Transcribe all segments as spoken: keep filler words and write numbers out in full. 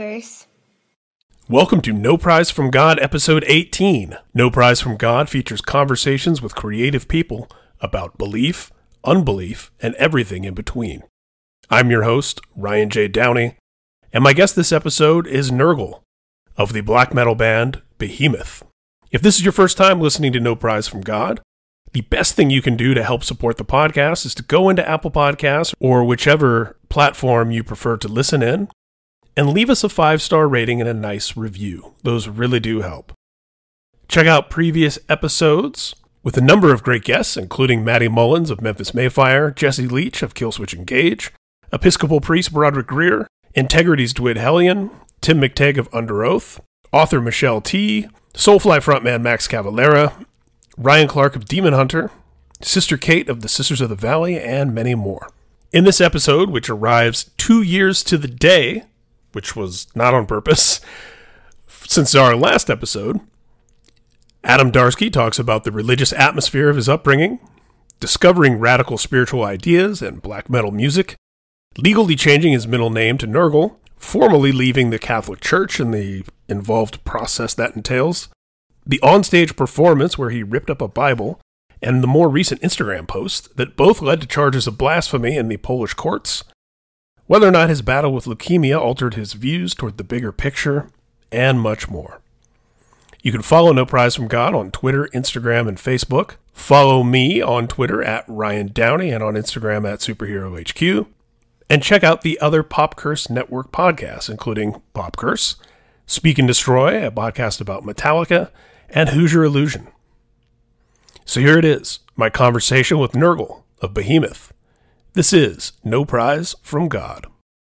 Curse. Welcome to No Prize from God, episode eighteen. No Prize from God features conversations with creative people about belief, unbelief, and everything in between. I'm your host, Ryan J. Downey, and my guest this episode is Nergal, of the black metal band Behemoth. If this is your first time listening to No Prize from God, the best thing you can do to help support the podcast is to go into Apple Podcasts or whichever platform you prefer to listen in, and leave us a five-star rating and a nice review. Those really do help. Check out previous episodes with a number of great guests, including Maddie Mullins of Memphis Mayfire, Jesse Leach of Killswitch Engage, Episcopal priest Broderick Greer, Integrity's Dwid Hellion, Tim McTagg of Under Oath, author Michelle T., Soulfly frontman Max Cavalera, Ryan Clark of Demon Hunter, Sister Kate of the Sisters of the Valley, and many more. In this episode, which arrives two years to the day, which was not on purpose, since our last episode, Adam Darsky talks about the religious atmosphere of his upbringing, discovering radical spiritual ideas and black metal music, legally changing his middle name to Nergal, formally leaving the Catholic Church and the involved process that entails, the onstage performance where he ripped up a Bible, and the more recent Instagram post that both led to charges of blasphemy in the Polish courts, whether or not his battle with leukemia altered his views toward the bigger picture, and much more. You can follow No Prize from God on Twitter, Instagram, and Facebook. Follow me on Twitter at Ryan Downey and on Instagram at Superhero H Q. And check out the other Pop Curse Network podcasts, including Pop Curse, Speak and Destroy, a podcast about Metallica, and Hoosier Illusion. So here it is, my conversation with Nergal of Behemoth. This is No Prize from God.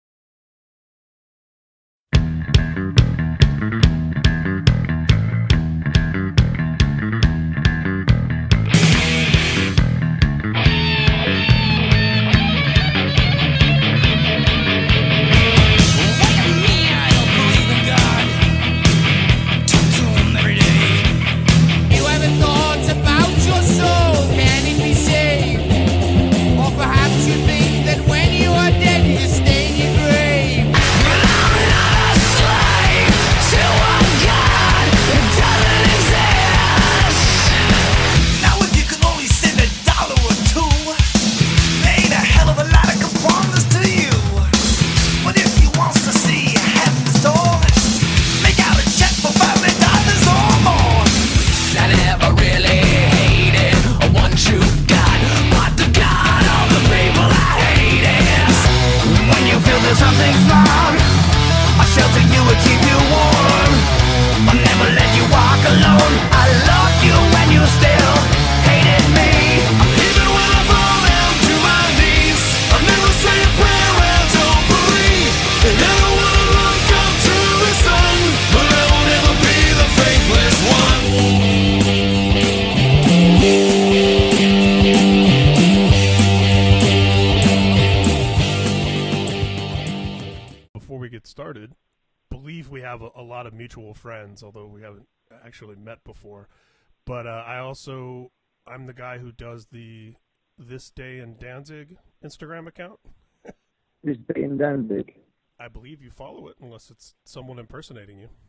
Started, believe we have a, a lot of mutual friends, although we haven't actually met before. But uh, I also, I'm the guy who does the This Day in Danzig Instagram account. This Day in Danzig. I believe you follow it, unless it's someone impersonating you.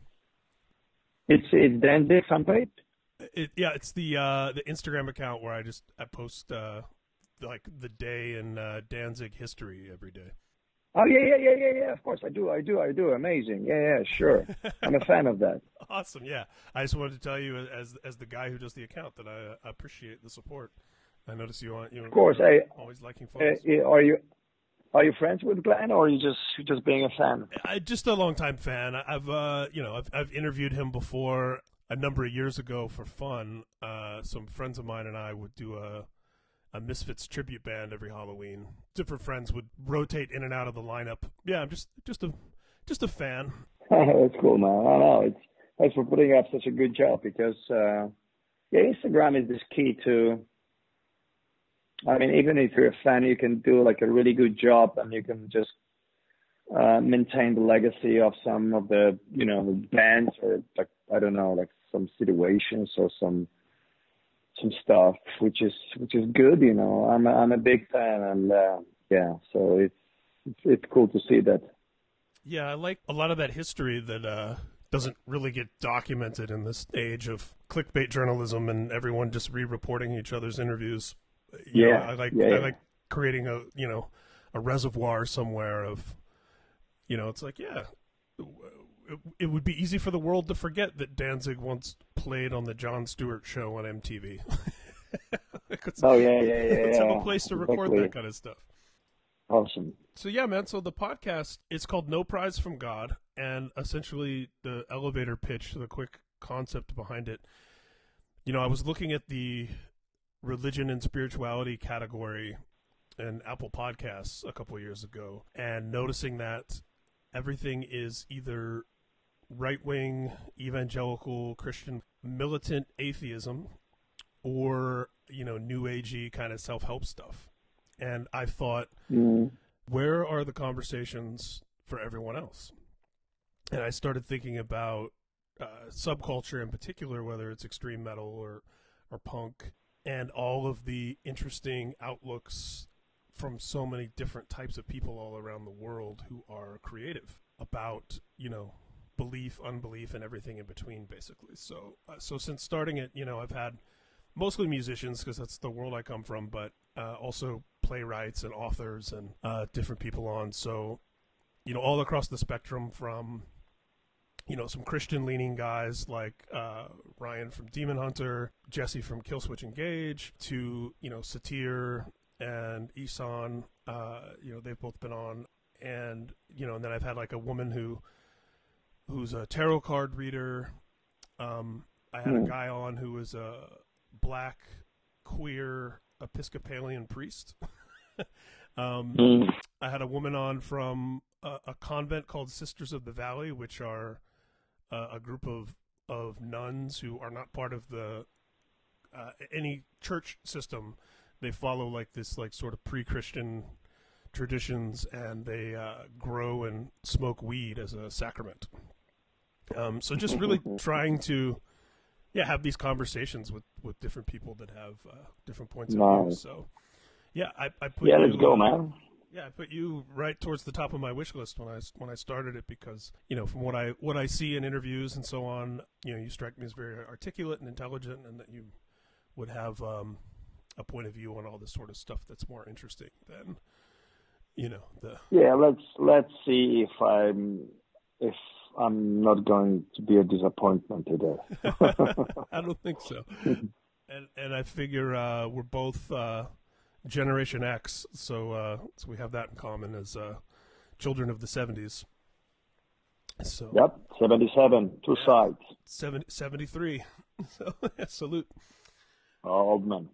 It's it's Danzig fanpage? It, yeah, it's the uh, the Instagram account where I just I post uh, like the day in uh, Danzig history every day. Oh, yeah, yeah, yeah, yeah, yeah, of course, I do, I do, I do, amazing, yeah, yeah, sure, I'm a fan of that. Awesome, yeah, I just wanted to tell you, as as the guy who does the account, that I uh, appreciate the support. I notice you on, you know, of course, I, always liking photos. Uh, are you are you friends with Glenn, or are you just just being a fan? I just a longtime fan. I've uh, you know, I've I've interviewed him before a number of years ago for fun. Uh, some friends of mine and I would do a a Misfits tribute band every Halloween. Different friends would rotate in and out of the lineup. Yeah, I'm just just a just a fan. That's cool, man. I know. It's thanks for putting up such a good job because uh, yeah, Instagram is this key to. I mean, even if you're a fan, you can do like a really good job, and you can just uh, maintain the legacy of some of the, you know, the bands or like I don't know, like some situations or some. some stuff, which is which is good, you know. I'm a, I'm a big fan, and uh, yeah, so it's, it's it's cool to see that. Yeah, I like a lot of that history that uh, doesn't really get documented in this age of clickbait journalism and everyone just re-reporting each other's interviews. You know, Yeah, I like yeah, I yeah. like creating a you know a reservoir somewhere of, you know, it's like, yeah, it, it would be easy for the world to forget that Danzig once played on the Jon Stewart show on M T V. let's, Oh yeah, yeah, yeah, let's have a yeah. place to record Exactly. that kind of stuff. Awesome. So yeah, man. So the podcast, it's called No Prize from God, and essentially the elevator pitch, the quick concept behind it. You know, I was looking at the religion and spirituality category in Apple Podcasts a couple of years ago, and noticing that everything is either right-wing, evangelical, Christian, militant atheism, or, you know, new agey kind of self-help stuff. And I thought, Mm. where are the conversations for everyone else? And I started thinking about uh, subculture in particular, whether it's extreme metal or, or punk, and all of the interesting outlooks from so many different types of people all around the world who are creative about, you know, belief, unbelief, and everything in between, basically. So, uh, so since starting it, you know, I've had mostly musicians because that's the world I come from, but uh, also playwrights and authors and uh, different people on. So, you know, all across the spectrum from, you know, some Christian-leaning guys like uh, Ryan from Demon Hunter, Jesse from Killswitch Engage, to, you know, Satir and Isan. Uh, you know, they've both been on. And, you know, and then I've had like a woman who who's a tarot card reader. Um, I had Mm. a guy on who was a black, queer, Episcopalian priest. um, Mm. I had a woman on from a, a convent called Sisters of the Valley, which are uh, a group of, of nuns who are not part of the uh, any church system. They follow like this like sort of pre-Christian traditions, and they uh, grow and smoke weed as a sacrament. Um, so just really trying to, yeah, have these conversations with, with different people that have uh, different points of view. Nice. So, yeah, I, I put Yeah, you, let's go, uh, man. Yeah, I put you right towards the top of my wish list when I when I started it, because, you know, from what I what I see in interviews and so on, you know, you strike me as very articulate and intelligent, and that you would have um, a point of view on all this sort of stuff that's more interesting than, you know, the Yeah, let's let's see if I'm if I'm not going to be a disappointment today. I don't think so. And and I figure uh, we're both uh, Generation X, so uh, so we have that in common as uh, children of the seventies. So Yep, seventy-seven, two yeah, sides. seventy, seventy-three. So salute. Old man.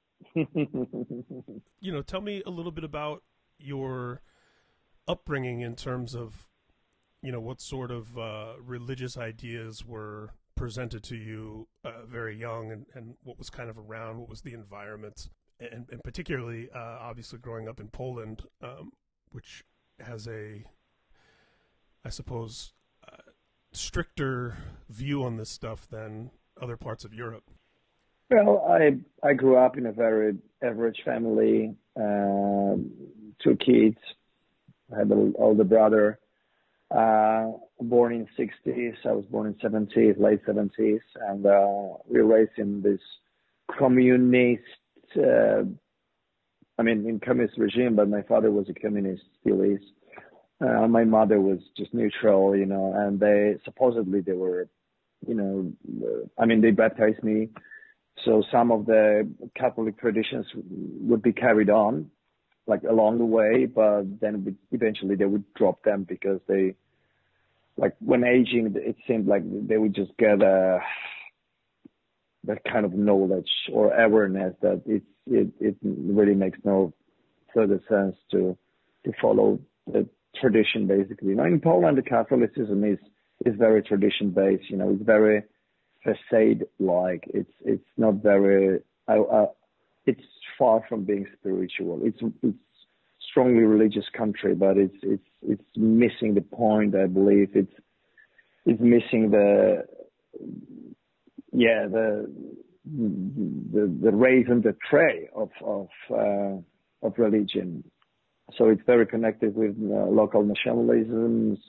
You know, tell me a little bit about your upbringing in terms of, you know, what sort of uh, religious ideas were presented to you uh, very young, and, and what was kind of around, what was the environment, and, and particularly, uh, obviously, growing up in Poland, um, which has a, I suppose, uh, stricter view on this stuff than other parts of Europe. Well, I I grew up in a very average family, um, two kids. I had an older brother, uh, born in sixties. I was born in seventies, late seventies, and uh, we were raised in this communist, uh, I mean, in communist regime, but my father was a communist, still is. Uh, my mother was just neutral, you know, and they supposedly they were, you know, uh, I mean, they baptized me. So some of the Catholic traditions would be carried on, like along the way, but then eventually they would drop them because they, like when aging, it seemed like they would just get a, that kind of knowledge or awareness that it's, it, it really makes no further sense to, to follow the tradition, basically. Now in Poland, the Catholicism is, is very tradition based, you know, it's very facade like, it's, it's not very, uh, uh, it's far from being spiritual. It's, it's strongly religious country, but it's, it's, it's missing the point, I believe. It's, it's missing the, yeah, the, the, the raise and the tray of, of, uh, of religion. So it's very connected with uh, local nationalisms,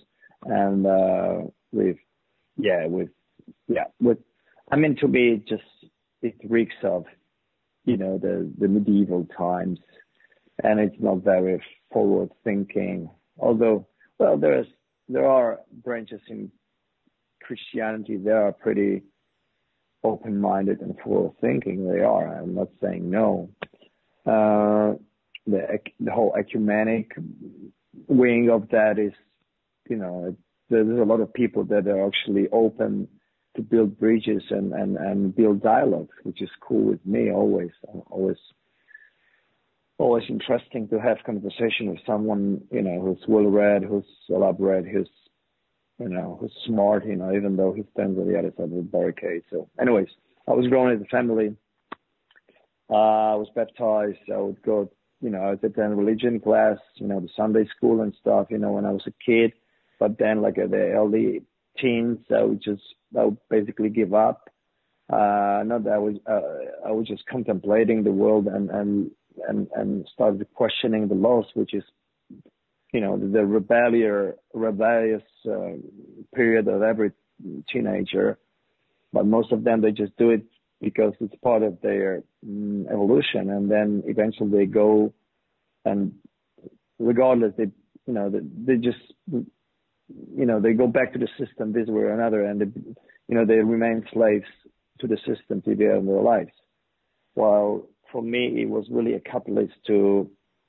and uh, with yeah, with yeah, with I mean, to me, it just it reeks of you know the the medieval times, and it's not very forward thinking. Although, well, there's there are branches in Christianity that are pretty open-minded and forward thinking. They are. I'm not saying no. Uh, the the whole ecumenic wing of that is, you know, there's a lot of people that are actually open to build bridges and, and, and build dialogues, which is cool with me always. Always, always interesting to have conversation with someone, you know, who's well-read, who's elaborate, who's, you know, who's smart, you know, even though he stands on the other side of the barricade. So anyways, I was growing in a family. Uh, I was baptized. I would go, you know, I would attend religion class, you know, the Sunday school and stuff, you know, when I was a kid. But then, like at the early teens, I would just, I would basically give up. Uh, not that I was, uh, I was just contemplating the world and, and, and, and started questioning the laws, which is, you know, the, the rebellior, rebellious uh, period of every teenager. But most of them, they just do it because it's part of their um, evolution. And then eventually they go and regardless, they, you know, they, they just, you know, they go back to the system this way or another, and they, you know, they remain slaves to the system to the end of their lives. While for me, it was really a catalyst to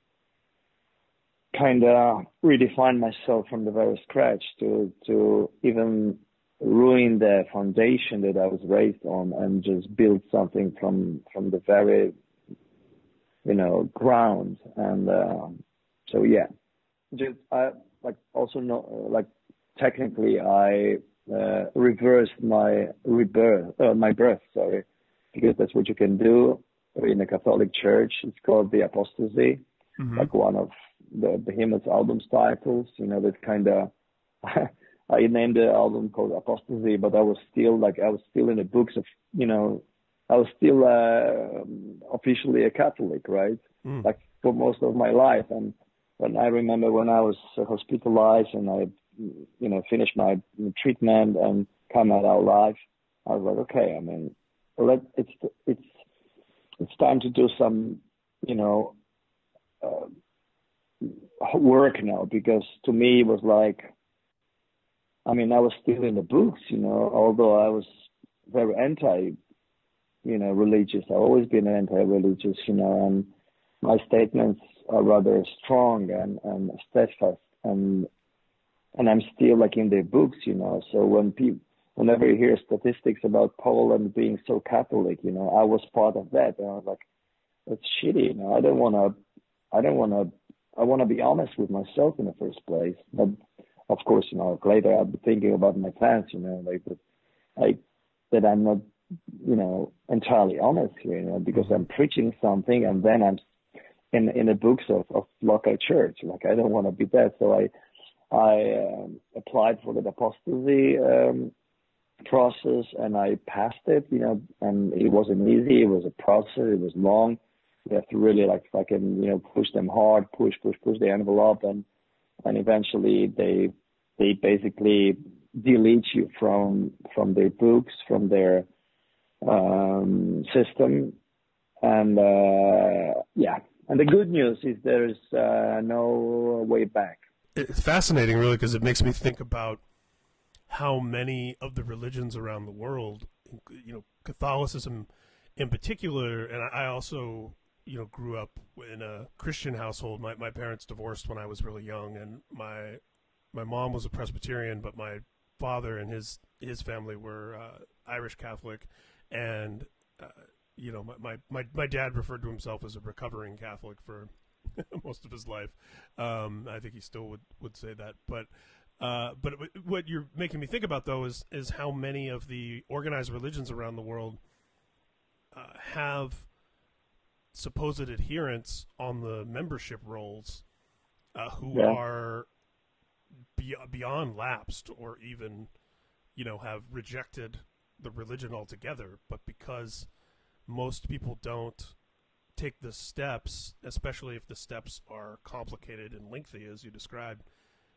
kind of redefine myself from the very scratch, to to even ruin the foundation that I was raised on and just build something from from the very, you know, ground. And uh, so yeah, just I like also know like technically I uh, reversed my rebirth, uh, my birth, sorry, because that's what you can do in a Catholic church. It's called the apostasy, mm-hmm. like one of the Behemoth's album titles. You know, that kind of. I named the album called Apostasy, but I was still like I was still in the books of, you know, I was still uh, officially a Catholic, right? Mm. Like for most of my life. And when I remember when I was hospitalized and I, you know, finished my treatment and come out alive, I was like, okay, I mean, let it's it's it's time to do some, you know, uh, work now, because to me it was like. I mean, I was still in the books, you know, although I was very anti, you know, religious. I've always been anti-religious, you know, and my statements are rather strong and, and steadfast, and and I'm still like in the books, you know. So when people, whenever you hear statistics about Poland being so Catholic, you know, I was part of that, and I was like, that's shitty, you know. I don't want to, I don't want to, I want to be honest with myself in the first place, but. Of course, you know, later I'll be thinking about my plans, you know, like, like that I'm not, you know, entirely honest here, you know, because I'm preaching something and then I'm in in the books of, of local church. Like, I don't want to be that. So I I um, applied for the apostasy um, process and I passed it, you know, and it wasn't easy. It was a process. It was long. You have to really like fucking, you know, push them hard, push, push, push the envelope, and And eventually they they basically delete you from from their books, from their um, system, and uh, yeah. And the good news is there's uh, no way back. It's fascinating, really, because it makes me think about how many of the religions around the world, you know, Catholicism in particular, and I also. you know, grew up in a Christian household. My my parents divorced when I was really young, and my my mom was a Presbyterian, but my father and his his family were uh, Irish Catholic, and uh, you know, my, my my my dad referred to himself as a recovering Catholic for most of his life. Um, I think he still would would say that, but. Uh, but what you're making me think about, though, is is how many of the organized religions around the world uh, have supposed adherents on the membership rolls uh, who yeah. are be- beyond lapsed or even, you know, have rejected the religion altogether. But because most people don't take the steps, especially if the steps are complicated and lengthy, as you described,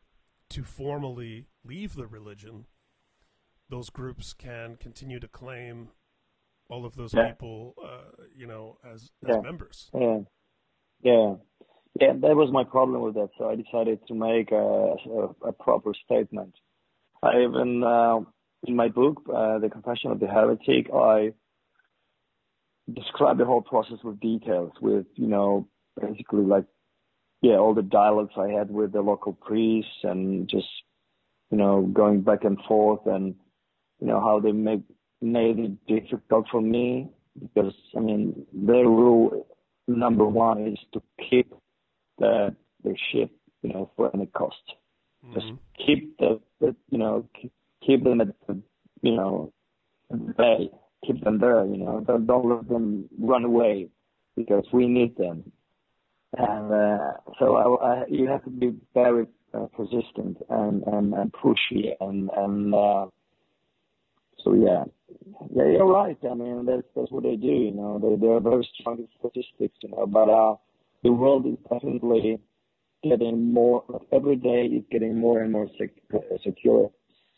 to formally leave the religion, those groups can continue to claim all of those Yeah. people, uh, you know, as, as Yeah. members. Yeah. Yeah. Yeah. That was my problem with that. So I decided to make a, a, a proper statement. I even, uh, in my book, uh, The Confession of the Heretic, I describe the whole process with details, with, you know, basically like, yeah, all the dialogues I had with the local priests and just, you know, going back and forth and, you know, how they make, made it difficult for me because, I mean, their rule number one is to keep the, the ship, you know, for any cost. Mm-hmm. Just keep the, the, you know, keep, keep them at the, you know, bay. Keep them there, you know. Don't, don't let them run away because we need them. And uh, so I, I, you have to be very uh, persistent and, and, and pushy. And, and uh, so, yeah. Yeah, you're right. I mean, that's, that's what they do, you know. They, they're very strong in statistics, you know. But uh, the world is definitely getting more, every day it's getting more and more sec- secure.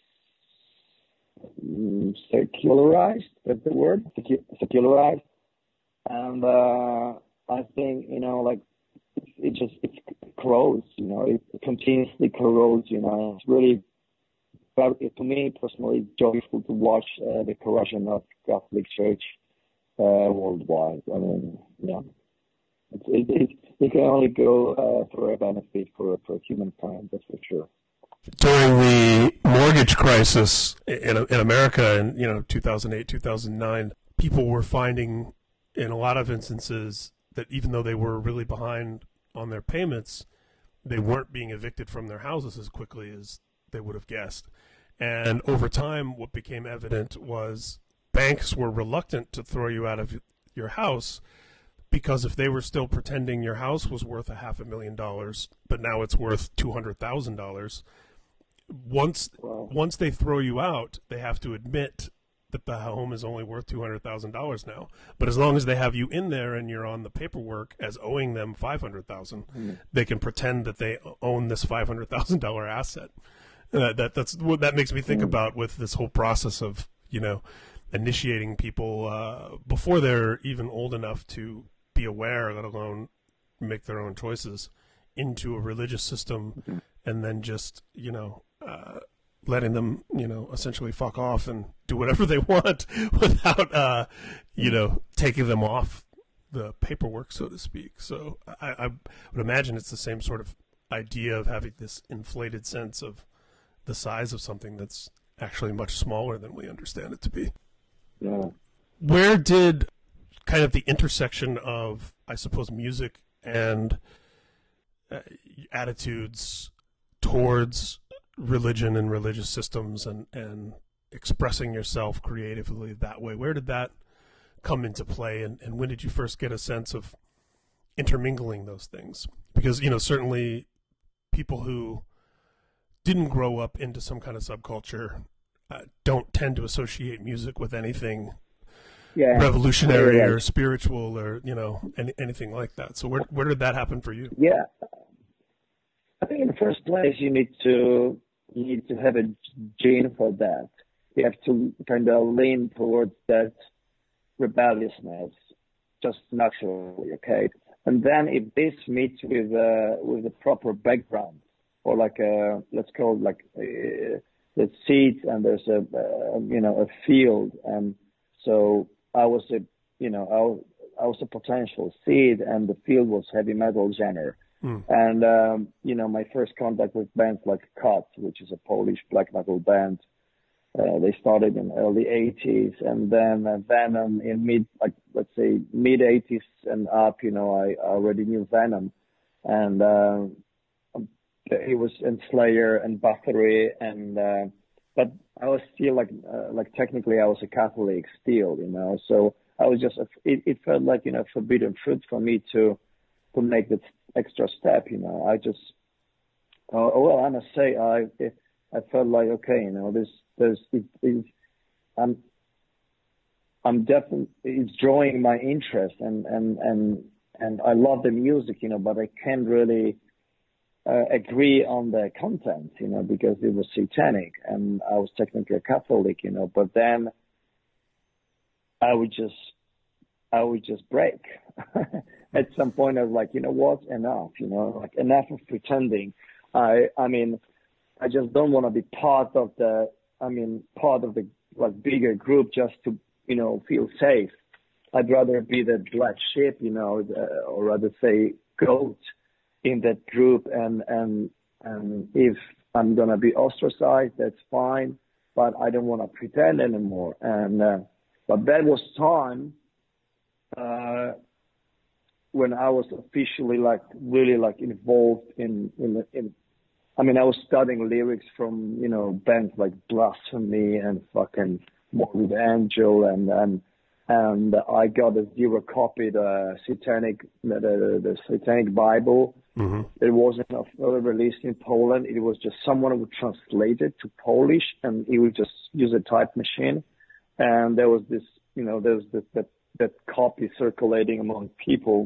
Secularized, that's the word, secularized. And uh, I think, you know, like, it, it just, it corrodes, you know, it continuously corrodes, you know. It's really, to me personally, joyful to watch uh, the corrosion of Catholic Church uh, worldwide. I mean, yeah, it, it, it, it can only go uh, for a benefit for, for humankind, that's for sure. During the mortgage crisis in, in America in, you know, two thousand eight, two thousand nine, people were finding in a lot of instances that even though they were really behind on their payments, they weren't being evicted from their houses as quickly as they would have guessed. And over time, what became evident was banks were reluctant to throw you out of your house because if they were still pretending your house was worth a half a million dollars, but now it's worth two hundred thousand dollars, once wow. once they throw you out, they have to admit that the home is only worth two hundred thousand dollars now. But as long as they have you in there and you're on the paperwork as owing them five hundred thousand dollars, mm. they can pretend that they own this five hundred thousand dollars asset. Uh, that that's what that makes me think mm. about with this whole process of, you know, initiating people uh, before they're even old enough to be aware, let alone make their own choices, into a religious system, mm-hmm. and then just, you know, uh, letting them, you know, essentially fuck off and do whatever they want without, uh, you know, taking them off the paperwork, so to speak. So I, I would imagine it's the same sort of idea of having this inflated sense of the size of something that's actually much smaller than we understand it to be. Yeah. Where did kind of the intersection of, I suppose, music and uh, attitudes towards religion and religious systems and, and expressing yourself creatively that way, where did that come into play, and, and when did you first get a sense of intermingling those things? Because, you know, certainly people who didn't grow up into some kind of subculture uh, don't tend to associate music with anything yeah. revolutionary yeah, right. or spiritual or, you know, any, anything like that. So where where did that happen for you? Yeah. I think in the first place you need to you need to have a gene for that. You have to kind of lean towards that rebelliousness just naturally, okay? And then if this meets with uh, with a proper background, or like a, let's call it like uh, the seeds, and there's a uh, you know a field, and so I was a you know I was, I was a potential seed, and the field was heavy metal genre. Mm. And, um, you know, my first contact with bands like Cut, which is a Polish black metal band, uh, they started in early eighties, and then uh, Venom in mid, like, let's say mid eighties and up, you know, I, I already knew Venom. And, uh, it was in Slayer and Bathory, and, uh, but I was still like, uh, like technically I was a Catholic still, you know, so I was just, it, it felt like, you know, forbidden fruit for me to, to make that extra step, you know. I just, uh, well, I must say, I I felt like, okay, you know, this, there's, it, it, I'm, I'm definitely, it's drawing my interest, and, and, and, and I love the music, you know, but I can't really uh, agree on the content, you know, because it was satanic, and I was technically a Catholic, you know. But then I would just, I would just break. At some point, I was like, you know what, enough, you know, like enough of pretending. I, I mean, I just don't want to be part of the, I mean, part of the like bigger group just to, you know, feel safe. I'd rather be the black sheep, you know, the, or rather say goat in that group. And, and, and if I'm going to be ostracized, that's fine, but I don't want to pretend anymore. And, uh, but that was time, uh, when I was officially like really like involved in, in, in, I mean, I was studying lyrics from, you know, bands like Blasphemy and fucking Morbid Angel, and, and, and I got a zero copied, uh, satanic, the, the, the satanic Bible. Mm-hmm. It wasn't released in Poland. It was just someone would translate it to Polish, and he would just use a type machine. And there was this, you know, there was this, that, that copy circulating among people.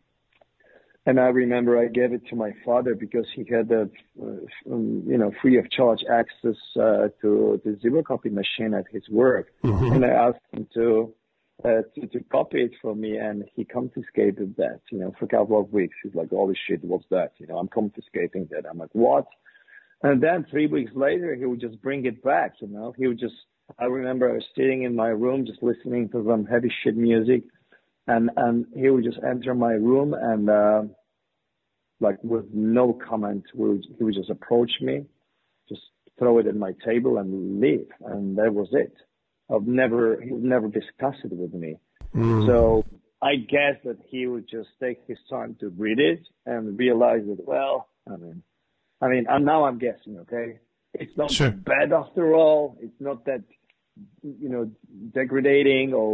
And I remember I gave it to my father because he had the, uh, um, you know, free of charge access uh, to the zero copy machine at his work. Mm-hmm. And I asked him to, uh, to to copy it for me, and he confiscated that, you know, for a couple of weeks. He's like, holy shit, what's that? You know, I'm confiscating that. I'm like, what? And then three weeks later, he would just bring it back, you know. He would just, I remember I was sitting in my room just listening to some heavy shit music. And, and he would just enter my room and, uh, like with no comment, would, he would just approach me, just throw it at my table and leave. And that was it. I've never, he would never discuss it with me. Mm. So I guess that he would just take his time to read it and realize that, well, I mean, I mean, and now I'm guessing, okay? It's not sure. bad after all. It's not that, you know, degrading or,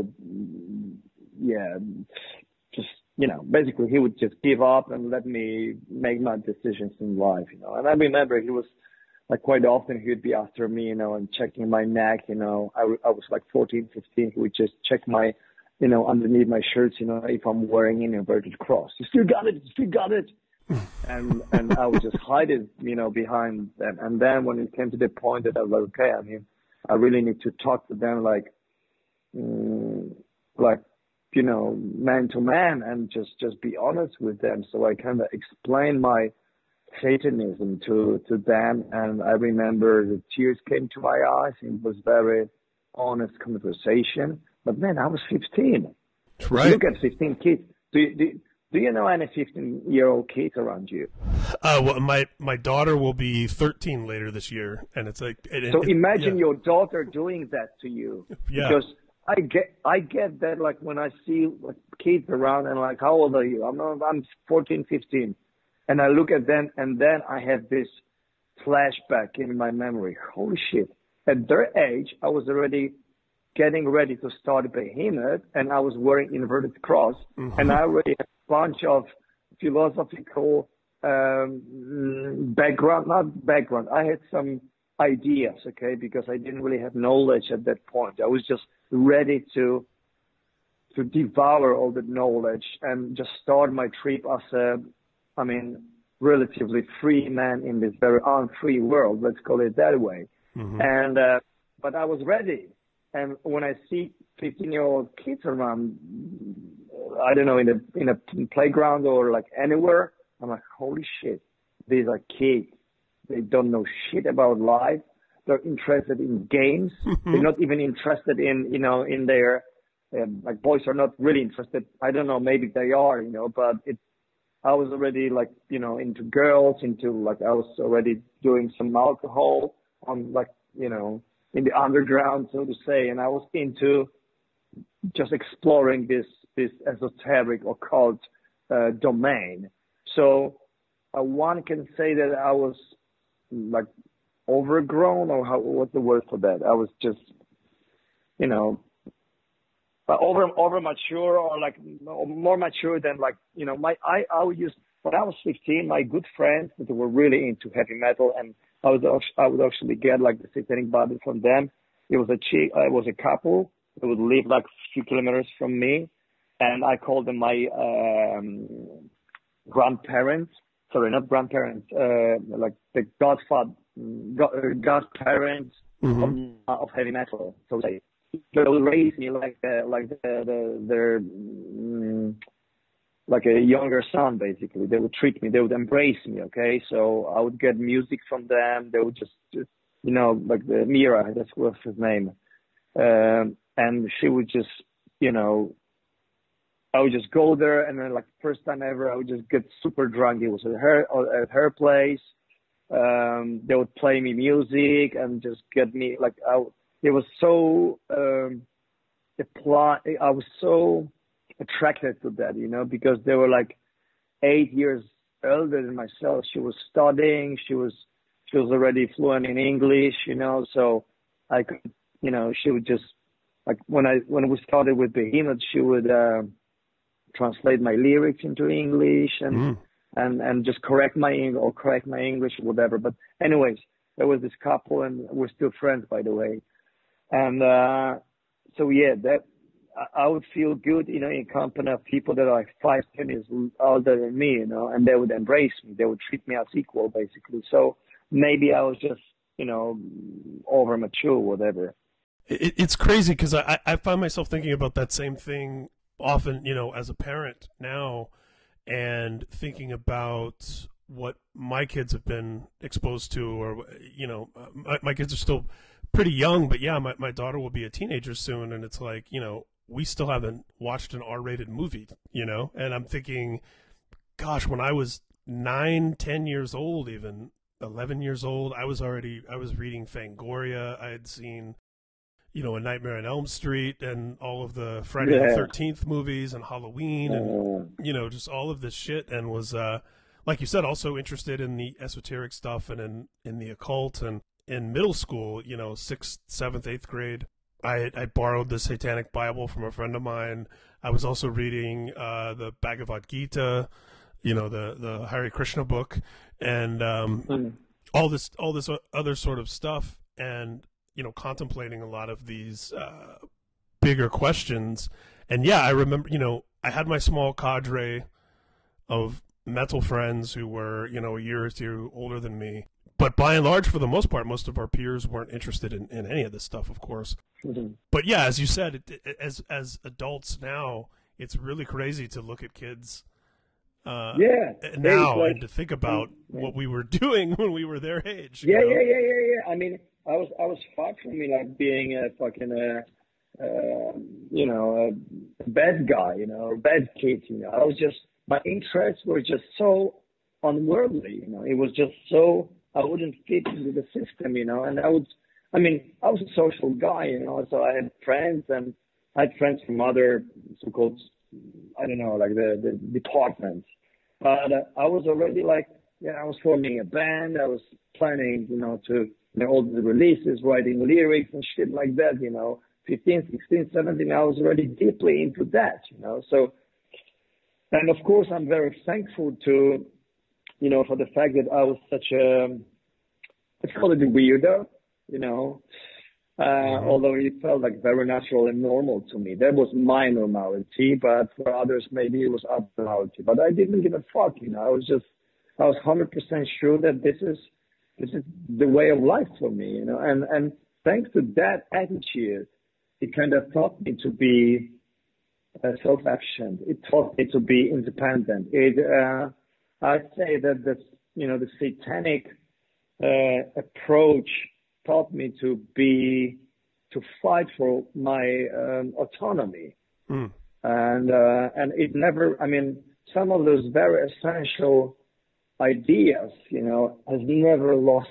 yeah, just, you know, basically he would just give up and let me make my decisions in life, you know. And I remember he was, like, quite often he would be after me, you know, and checking my neck, you know. I, I was like fourteen, fifteen. He would just check my, you know, underneath my shirts, you know, if I'm wearing an inverted cross. You still got it, you still got it. and and I would just hide it, you know, behind them. And then when it came to the point that I was like, okay, I mean, I really need to talk to them like, mm, like, you know, man to man, and just, just be honest with them. So I kind of explained my Satanism to, to them. And I remember the tears came to my eyes. It was very honest conversation. But man, I was fifteen. Right. Look at fifteen kids. Do you, do, do you know any fifteen-year-old kids around you? Uh, well, my, my daughter will be thirteen later this year, and it's like. It, so it, imagine yeah. your daughter doing that to you. Yeah. Because I get, I get that, like, when I see like, kids around and like, how old are you? I'm not, I'm fourteen, fifteen. And I look at them, and then I have this flashback in my memory. Holy shit. At their age, I was already getting ready to start Behemoth, and I was wearing inverted cross, mm-hmm. and I already had a bunch of philosophical um, background, not background. I had some ideas, okay, because I didn't really have knowledge at that point. I was just ready to to devour all the knowledge and just start my trip as a, I mean, relatively free man in this very unfree world, let's call it that way. Mm-hmm. And uh, but I was ready. And when I see fifteen-year-old kids around, I don't know, in a in a playground or like anywhere, I'm like, holy shit, these are kids. They don't know shit about life. They're interested in games. Mm-hmm. They're not even interested in, you know, in their, um, like boys are not really interested. I don't know, maybe they are, you know, but it, I was already like, you know, into girls, into like, I was already doing some alcohol on like, you know, in the underground, so to say. And I was into just exploring this, this esoteric occult uh, domain. So uh, one can say that I was like overgrown, or how, what's the word for that? I was just, you know, uh, over, over mature, or like more mature than like, you know, my, I, I would use, when I was fifteen, my good friends that were really into heavy metal, and I was, I would actually get like the satanic Bible from them. It was a chick, uh, it was a couple that would live like a few kilometers from me, and I called them my, um, grandparents. sorry, not grandparents, uh, like the godfather, god, godparents Mm-hmm. of, of heavy metal. So they they would raise me like uh, like the, the their mm, like a younger son basically. They would treat me, they would embrace me. Okay, so I would get music from them. They would just, just you know, like the Mira, that's what's his name, um, and she would just, you know, I would just go there, and then like first time ever, I would just get super drunk. It was at her at her place. Um, they would play me music and just get me like I. It was so um, apply. I was so attracted to that, you know, because they were like eight years older than myself. She was studying. She was she was already fluent in English, you know. So I could, you know, she would just like when I when we started with Behemoth, she would. Uh, translate my lyrics into English and Mm. and and just correct my English or correct my English or whatever. But anyways, there was this couple, and we're still friends, by the way. And uh, so yeah, that I, I would feel good, you know, in company of people that are like five, ten years older than me, you know, and they would embrace me. They would treat me as equal, basically. So maybe I was just, you know, over mature, whatever. It, it's crazy because I, I find myself thinking about that same thing often, you know, as a parent now, and thinking about what my kids have been exposed to, or, you know, my, my kids are still pretty young, but yeah, my, my daughter will be a teenager soon, and it's like, you know, we still haven't watched an R-rated movie, you know, and I'm thinking, gosh, when I was nine, ten years old, even eleven years old, I was already, I was reading Fangoria. I had seen, you know, A Nightmare on Elm Street and all of the Friday Yeah. the thirteenth movies and Halloween and, Uh, you know, just all of this shit, and was, uh, like you said, also interested in the esoteric stuff and in, in the occult. And in middle school, you know, sixth, seventh, eighth grade, I, I borrowed the Satanic Bible from a friend of mine. I was also reading uh, the Bhagavad Gita, you know, the, the Hare Krishna book, and um, mm. all this all this other sort of stuff, and, you know, contemplating a lot of these uh, bigger questions. And yeah, I remember, you know, I had my small cadre of metal friends who were, you know, a year or two older than me. But by and large, for the most part, most of our peers weren't interested in, in any of this stuff, of course. Mm-hmm. But yeah, as you said, it, it, as as adults now, it's really crazy to look at kids uh, Yeah. now Hey, like, and to think about yeah. what we were doing when we were their age. you Yeah, know? yeah, yeah, yeah, yeah. I mean, I was, I was far from me like being a fucking, uh, uh, you know, a bad guy, you know, a bad kid. You know, I was just, my interests were just so unworldly. You know, it was just so I wouldn't fit into the system. You know, and I would, I mean, I was a social guy. You know, so I had friends, and I had friends from other so-called, I don't know, like the the departments. But uh, I was already like, yeah, I was forming a band. I was planning, you know, to, you know, all the releases, writing lyrics and shit like that, you know, fifteen, sixteen, seventeen, I was already deeply into that, you know. So, and of course, I'm very thankful to, you know, for the fact that I was such a, let's call it a weirdo, you know, uh, mm-hmm. although it felt like very natural and normal to me. That was my normality, but for others, maybe it was abnormality. But I didn't give a fuck, you know. I was just, I was one hundred percent sure that this is, this is the way of life for me, you know. And, and thanks to that attitude, it kind of taught me to be uh, self-efficient. It taught me to be independent. It, uh, I'd say that the, you know, the satanic uh, approach taught me to be, to fight for my um, autonomy. Mm. And, uh, and it never, I mean, some of those very essential ideas, you know, has never lost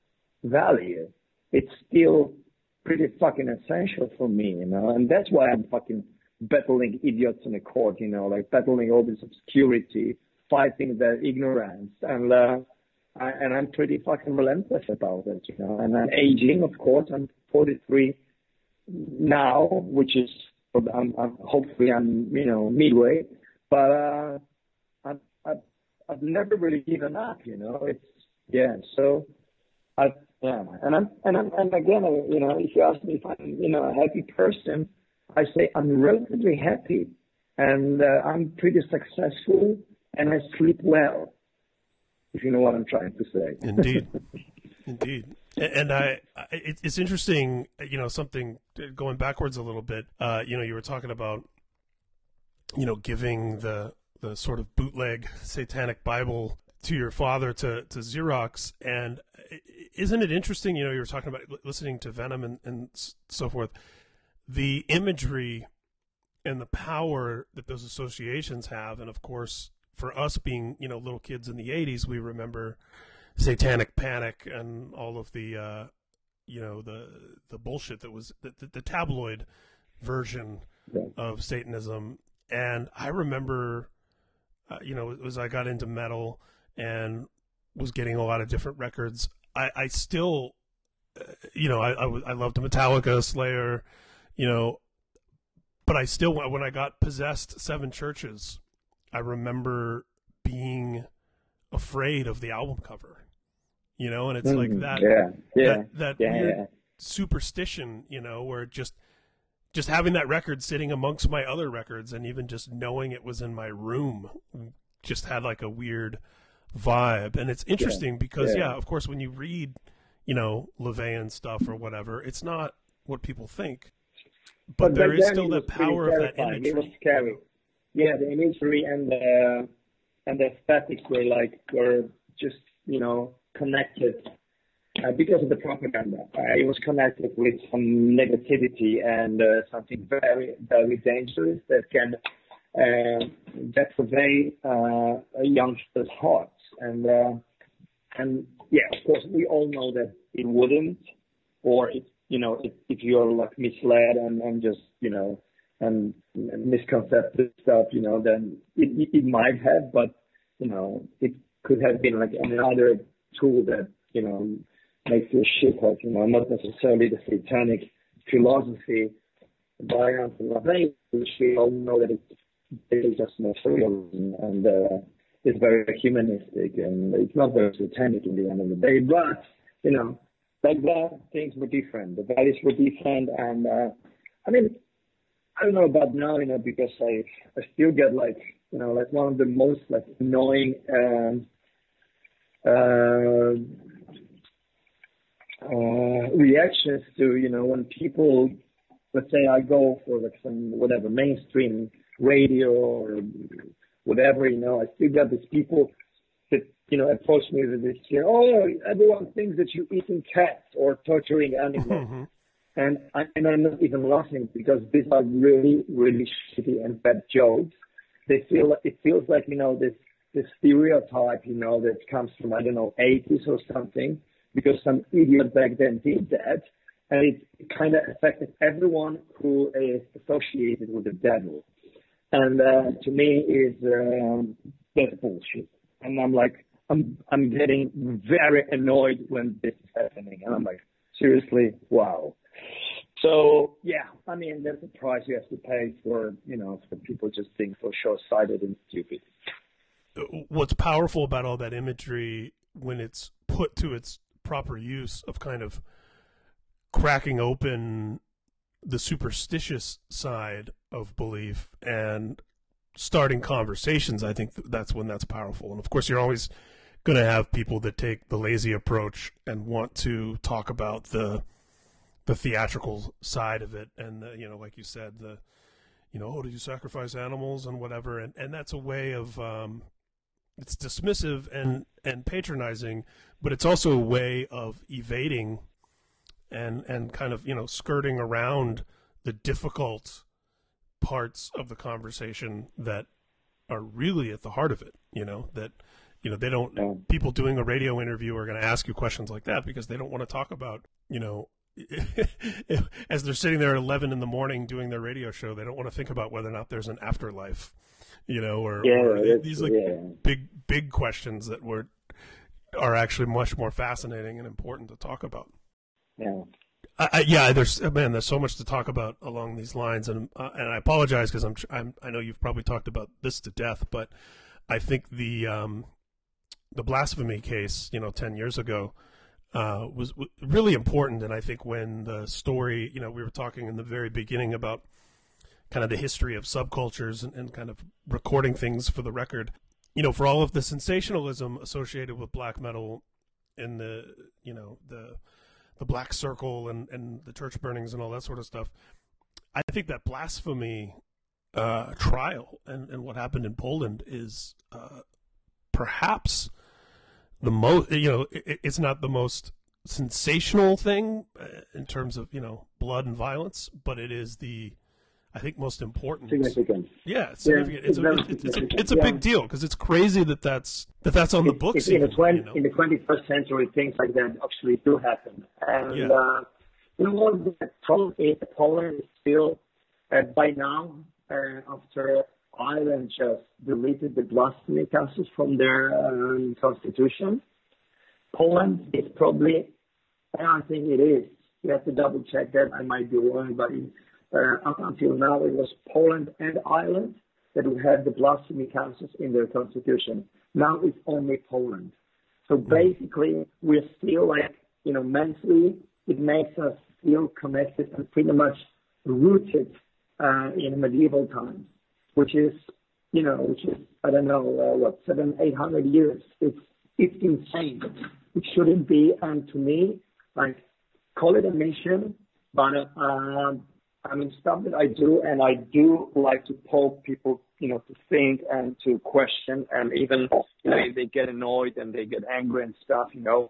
value. It's still pretty fucking essential for me, you know, and that's why I'm fucking battling idiots in the court, you know, like battling all this obscurity, fighting their ignorance, and uh, I, and I'm pretty fucking relentless about it, you know. And I'm aging, of course. I'm forty-three now, which is I'm, I'm hopefully I'm you know midway, but uh, I've, I've I've never really given up, you know. It's yeah, so I yeah, and I'm and I'm and again, you know, if you ask me if I'm you know a happy person, I say I'm relatively happy, and uh, I'm pretty successful, and I sleep well. if you know what I'm trying to say. Indeed. Indeed. And I, it's interesting, you know, something going backwards a little bit, uh, you know, you were talking about, you know, giving the, the sort of bootleg satanic Bible to your father to, to Xerox. And isn't it interesting, you know, you were talking about listening to Venom and, and so forth, the imagery and the power that those associations have. And of course, for us being, you know, little kids in the eighties, we remember Satanic Panic and all of the, uh, you know, the the bullshit that was the, the, the tabloid version of Satanism. And I remember, uh, you know, as I got into metal and was getting a lot of different records, I, I still, uh, you know, I, I, I loved Metallica, Slayer, you know, but I still, when I got Possessed Seven Churches, I remember being afraid of the album cover. You know, and it's mm, like that, yeah, yeah, that, that yeah, weird yeah. superstition, you know, where just, just having that record sitting amongst my other records and even just knowing it was in my room just had like a weird vibe. And it's interesting yeah, because, yeah. yeah, of course, when you read, you know, LaVeyan stuff or whatever, it's not what people think, but, but there is still the power of that imagery. It was scary. Yeah, the imagery and the, and the aesthetics were like, were just, you know, connected uh, because of the propaganda. Uh, it was connected with some negativity and uh, something very, very dangerous that can uh, depravate uh, a youngster's hearts. And uh, and yeah, of course, we all know that it wouldn't, or if you know, if, if you're like misled and, and just you know, and, and misconcepted stuff, you know, then it, it, it might have, but you know, it could have been like another tool that, you know, makes you a shithead, you know, not necessarily the satanic philosophy by Anton LaVey, which we all know that it's, it's just materialism and uh, it's very humanistic and it's not very satanic in the end of the day. But, you know, back then things were different. The values were different. And, uh, I mean, I don't know about now, you know, because I, I still get like, you know, like one of the most like annoying um, Uh, uh, reactions to, you know, when people, let's say I go for like some, whatever, mainstream radio or whatever, you know, I still got these people that, you know, approach me with this, you know, oh, everyone thinks that you're eating cats or torturing animals. Mm-hmm. And, I, and I'm not even laughing because these are really, really shitty and bad jokes. They feel, it feels like, you know, this, the stereotype, you know, that comes from, I don't know, eighties or something, because some idiot back then did that, and it, it kind of affected everyone who is associated with the devil. And uh, to me, is um, that's bullshit. And I'm like, I'm I'm getting very annoyed when this is happening, and I'm like, seriously, wow. So yeah, I mean, there's a price you have to pay for, you know, for people just being so short-sighted and stupid. What's powerful about all that imagery when it's put to its proper use of kind of cracking open the superstitious side of belief and starting conversations, I think that's when that's powerful. And of course, you're always going to have people that take the lazy approach and want to talk about the the theatrical side of it. And, the, you know, like you said, the, you know, oh, did you sacrifice animals and whatever? And, and that's a way of, um, it's dismissive and, and patronizing, but it's also a way of evading and, and kind of, you know, skirting around the difficult parts of the conversation that are really at the heart of it, you know, that, you know, they don't, yeah. people doing a radio interview are going to ask you questions like that because they don't want to talk about, you know, as they're sitting there at eleven in the morning doing their radio show, they don't want to think about whether or not there's an afterlife, you know, or, yeah, or these like yeah. big, big questions that were, are actually much more fascinating and important to talk about. Yeah. I, I, yeah, there's man, there's so much to talk about along these lines, and uh, and I apologize because I'm, I'm I know you've probably talked about this to death, but I think the um, the blasphemy case, you know, ten years ago, uh, was w- really important, and I think when the story, you know, we were talking in the very beginning about kind of the history of subcultures and, and kind of recording things for the record. you know, for all of the sensationalism associated with black metal and the, you know, the the Black Circle and, and the church burnings and all that sort of stuff, I think that blasphemy uh, trial and, and what happened in Poland is uh, perhaps the most, you know, it, it's not the most sensational thing uh, in terms of, you know, blood and violence, but it is the, I think, most important. Significant. Yeah, it's significant. Yeah, it's, it's, a, it's, it's a, it's a big deal because it's crazy that that's, that that's on the it's, books. It's in, even, the twenty, you know? in the twenty-first century, things like that actually do happen. And, yeah. uh, you know what, the problem is Poland is still, uh, by now, uh, after Ireland just deleted the blasphemy clauses from their um, constitution, Poland is probably, I don't think it is. You have to double check that. I might be wrong, but uh, up until now it was Poland and Ireland that would have the blasphemy clauses in their constitution. Now it's only Poland. So basically, we're still like, you know, mentally, it makes us feel connected and pretty much rooted uh, in medieval times, which is, you know, which is, I don't know, uh, what, seven, eight hundred years. It's, it's insane. It shouldn't be. And to me, like, call it a mission, but, uh, I mean, stuff that I do, and I do like to poke people, you know, to think and to question, and even, you know, if they get annoyed and they get angry and stuff, you know.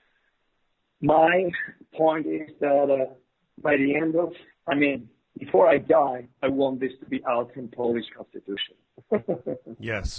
My point is that uh, by the end of, I mean, before I die, I want this to be out from Polish constitution. Yes.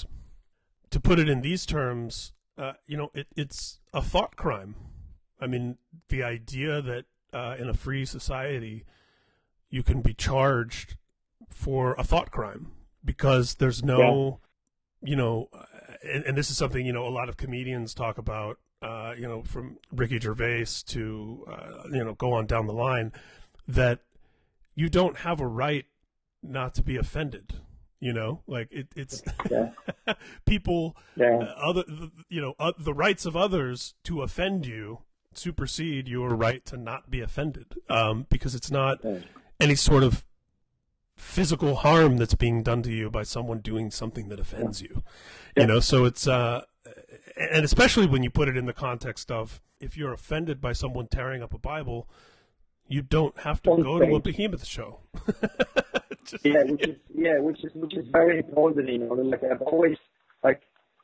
To put it in these terms, uh, you know, it, it's a thought crime. I mean, the idea that uh, in a free society you can be charged for a thought crime because there's no, yeah. you know, and, and this is something, you know, a lot of comedians talk about, uh, you know, from Ricky Gervais to, uh, you know, go on down the line, that you don't have a right not to be offended. You know, like it, it's yeah. people, yeah. uh, other, you know, uh, the rights of others to offend you supersede your right to not be offended, um, because it's not yeah. any sort of physical harm that's being done to you by someone doing something that offends yeah. you. Yeah. You know, so it's, uh, and especially when you put it in the context of if you're offended by someone tearing up a Bible, you don't have to Don't go think. to a Behemoth show. Just, yeah, which is yeah, which is which is very important, you know. Like I've always like,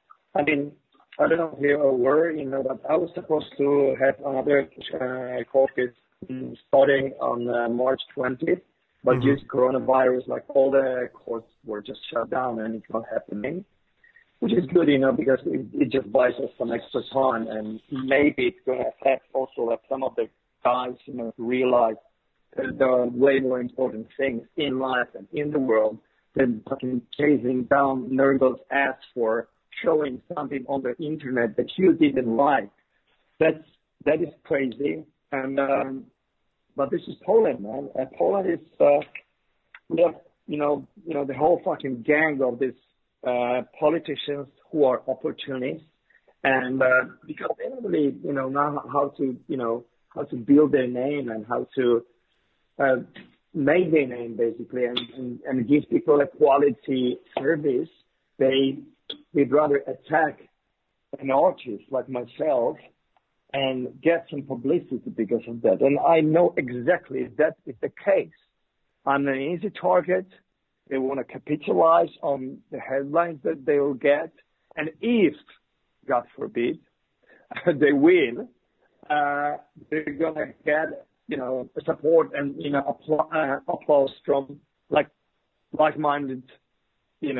I mean, I don't know if you were, you know, but I was supposed to have another uh, course starting on uh, March twentieth, but mm-hmm. due to coronavirus, like all the courses were just shut down and it's not happening, which is good, you know, because it, it just buys us some extra time, and maybe it's going to affect also like some of the guys, you know, to realize that there are way more important things in life and in the world than fucking chasing down Nurgle's ass for showing something on the internet that you didn't like. That's, that is crazy. And, um, but this is Poland, man. And Poland is, uh, we have, you know, you know, the whole fucking gang of these, uh, politicians who are opportunists. And, uh, because they don't really, you know, know how to, you know, how to build their name and how to, uh, make their name basically and, and, and give people a quality service. They, they'd rather attack an artist like myself and get some publicity because of that. And I know exactly that is the case. I'm an easy target. They want to capitalize on the headlines that they will get. And if, God forbid, they win, uh, they're going to get, you know, support and, you know, appl- uh, applause from like like-minded, you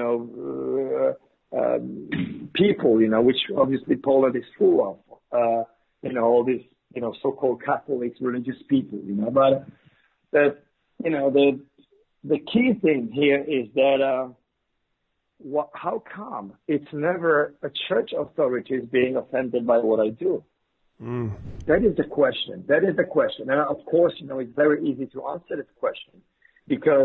know, uh, um, people, you know, which obviously Poland is full of, uh, you know, all these, you know, so-called Catholics, religious people, you know, but that, you know, the, the key thing here is that, uh, what, how come it's never a church authority is being offended by what I do? Mm. That is the question. That is the question. And of course, you know, it's very easy to answer this question because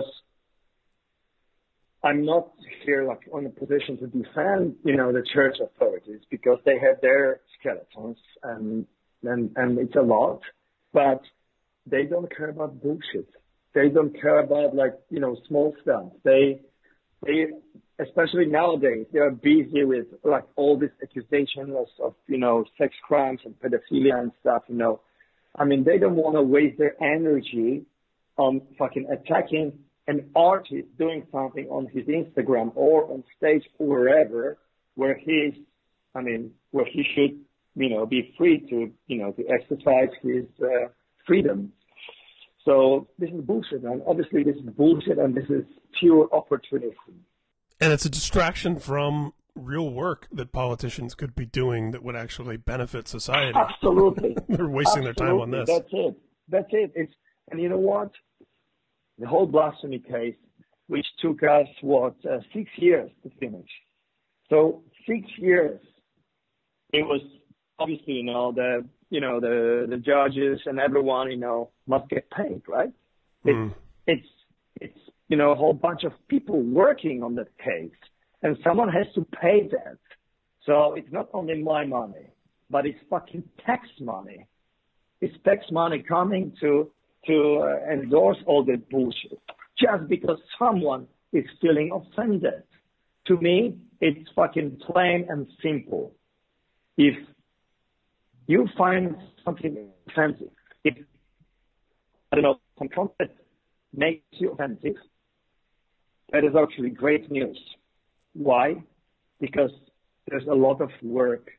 I'm not here like on a position to defend, you know, the church authorities because they have their skeletons and, and, and it's a lot, but they don't care about bullshit. They don't care about like, you know, small stuff. They, they, especially nowadays, they are busy with like all these accusations of, of, you know, sex crimes and pedophilia and stuff, you know. I mean, they don't want to waste their energy on fucking attacking an artist doing something on his Instagram or on stage or wherever, where he's, I mean, where he should, you know, be free to, you know, to exercise his uh, freedom. So this is bullshit, and obviously this is bullshit, and this is pure opportunism. And it's a distraction from real work that politicians could be doing that would actually benefit society. Absolutely. They're wasting Absolutely. their time on this. That's it. That's it. It's, and you know what? The whole blasphemy case, which took us, what, uh, six years to finish. So six years, it was obviously, you know, the, you know, the, the judges and everyone, you know, must get paid, right? Mm. It's, it's, it's, you know, a whole bunch of people working on that case, and someone has to pay that. So it's not only my money, but it's fucking tax money. It's tax money coming to, to uh, endorse all that bullshit just because someone is feeling offended. To me, it's fucking plain and simple. If you find something offensive, if, I don't know, some content makes you offensive, that is actually great news. Why? Because there's a lot of work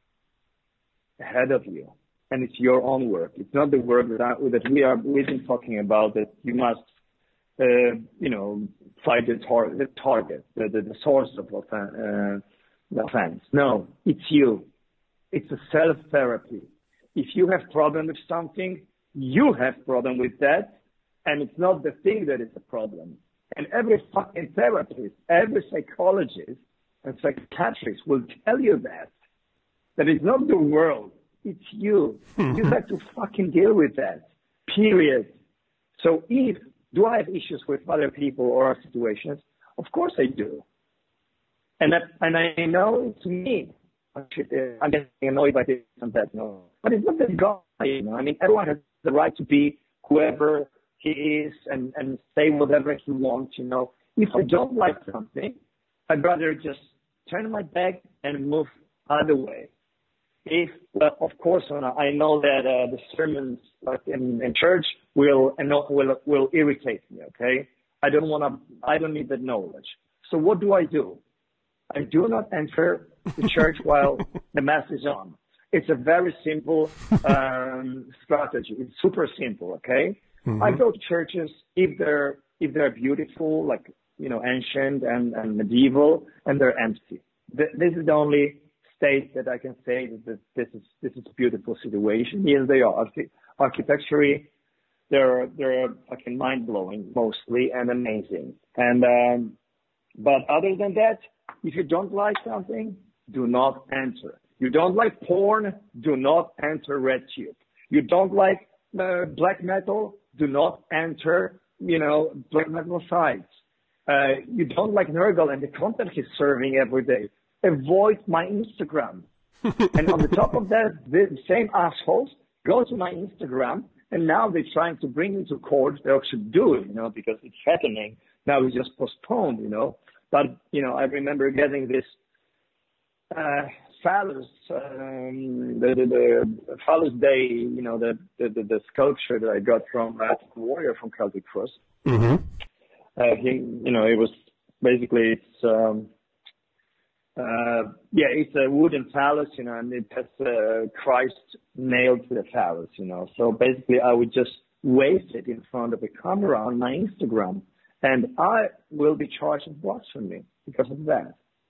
ahead of you, and it's your own work. It's not the work that, I, that we are we've been talking about, that you must, uh, you know, fight the, tar- the target, the, the, the source of offen- uh, offense. No, it's you. It's a self-therapy. If you have problem with something, you have problem with that, and it's not the thing that is a problem. And every fucking therapist, every psychologist and psychiatrist will tell you that. That it's not the world, it's you. You have to fucking deal with that, period. So if, do I have issues with other people or situations? Of course I do. And that, and I know it's me. I'm getting annoyed by this and that, no. But it's not the guy, you know. I mean, everyone has the right to be whoever he is and, and say whatever he wants, you know. If I don't like something, I'd rather just turn my back and move other way. If, well, of course, I know that uh, the sermons like in, in church will, will will irritate me, okay? I don't want to, I don't need that knowledge. So what do I do? I do not enter the church while the mass is on. It's a very simple um, strategy. It's super simple, okay? Mm-hmm. I go to churches if they're if they're beautiful, like, you know, ancient and, and medieval, and they're empty. Th- this is the only state that I can say that this is this is a beautiful situation. Yes, they are. Arch- architecturally, they're they're fucking mind blowing mostly and amazing. And um, but other than that, if you don't like something, do not enter. You don't like porn, do not enter RedTube. You don't like uh, black metal, do not enter, you know, black metal sites. Uh, you don't like Nurgle and the content he's serving every day. Avoid my Instagram. And on the top of that, the same assholes go to my Instagram, and now they're trying to bring me to court. They should do it, you know, because it's happening. Now it's just postponed, you know. But, you know, I remember getting this uh, phallus, um, the, the, the phallus day, you know, the, the, the, the sculpture that I got from uh, Warrior from Celtic Frost. Mm-hmm. Uh, he, you know, it was basically, it's, um, uh, yeah, it's a wooden phallus, you know, and it has uh, Christ nailed to the phallus, you know. So basically I would just wave it in front of a camera on my Instagram, and I will be charged with blasphemy because of that.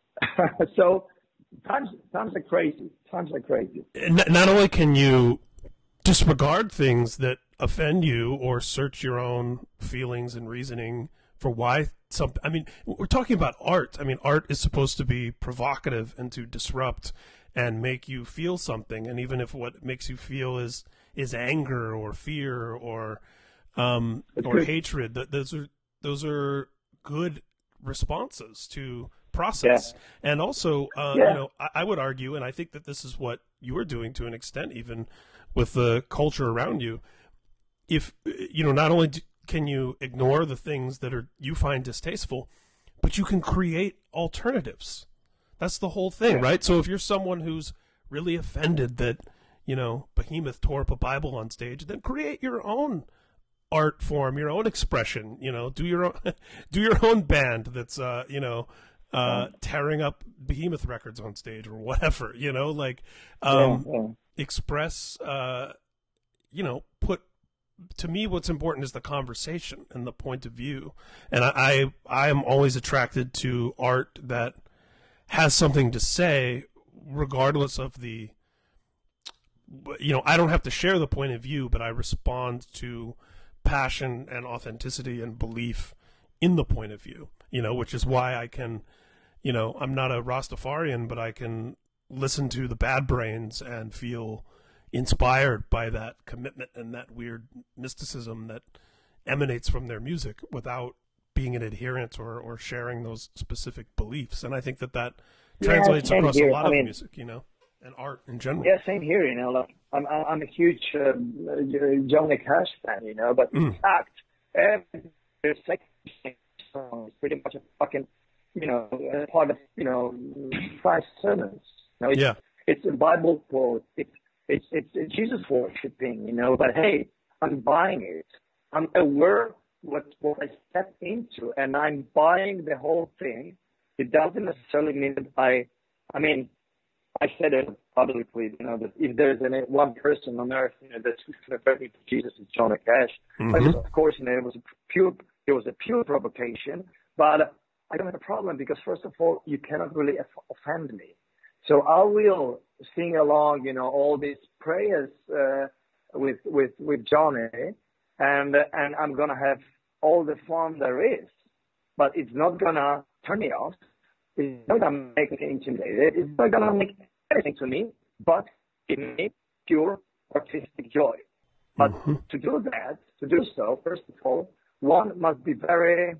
So times, times are crazy. Times are crazy. Not only can you disregard things that offend you or search your own feelings and reasoning for why something, I mean, we're talking about art. I mean, art is supposed to be provocative and to disrupt and make you feel something. And even if what makes you feel is, is anger or fear or, um, or hatred, that those are, those are good responses to process. Yeah. And also, uh, yeah. you know, I, I would argue, and I think that this is what you are doing to an extent, even with the culture around you. If, you know, not only do, can you ignore the things that are you find distasteful, but you can create alternatives. That's the whole thing, right? So if you're someone who's really offended that, you know, Behemoth tore up a Bible on stage, then create your own art form, your own expression, you know, do your own, do your own band that's, uh, you know, uh, tearing up Behemoth records on stage or whatever, you know, like, um, yeah, yeah. express, uh, you know, put, to me, what's important is the conversation and the point of view. And I, I, I am always attracted to art that has something to say, regardless of the, you know, I don't have to share the point of view, but I respond to passion and authenticity and belief in the point of view, you know, which is why I can, you know, I'm not a Rastafarian, but I can listen to the Bad Brains and feel inspired by that commitment and that weird mysticism that emanates from their music without being an adherent or, or sharing those specific beliefs. And I think that that translates yeah, across here. a lot I of mean, music, you know, and art in general. Yeah, same here, you know, like I'm, I'm a huge uh, Johnny Cash fan, you know, but in mm. fact, every second song is pretty much a fucking, you know, a part of, you know, five sermons. You know, it's, yeah. it's a Bible quote. It's, it's, it's, it's Jesus worshiping, you know, but hey, I'm buying it. I'm aware what, what I step into, and I'm buying the whole thing. It doesn't necessarily mean that I, I mean, I said it publicly, you know, that if there's any, one person on earth, you know, that's referring to Jesus is Johnny Cash. Mm-hmm. But of course, you know, it was a pure, it was a pure provocation. But I don't have a problem because, first of all, you cannot really offend me. So I will sing along, you know, all these prayers uh, with with with Johnny, and and I'm gonna have all the fun there is. But it's not gonna turn me off. It's not gonna make me intimidated. It's not gonna make anything to me, but give me pure artistic joy. But mm-hmm. to do that, to do so, first of all, one must be very,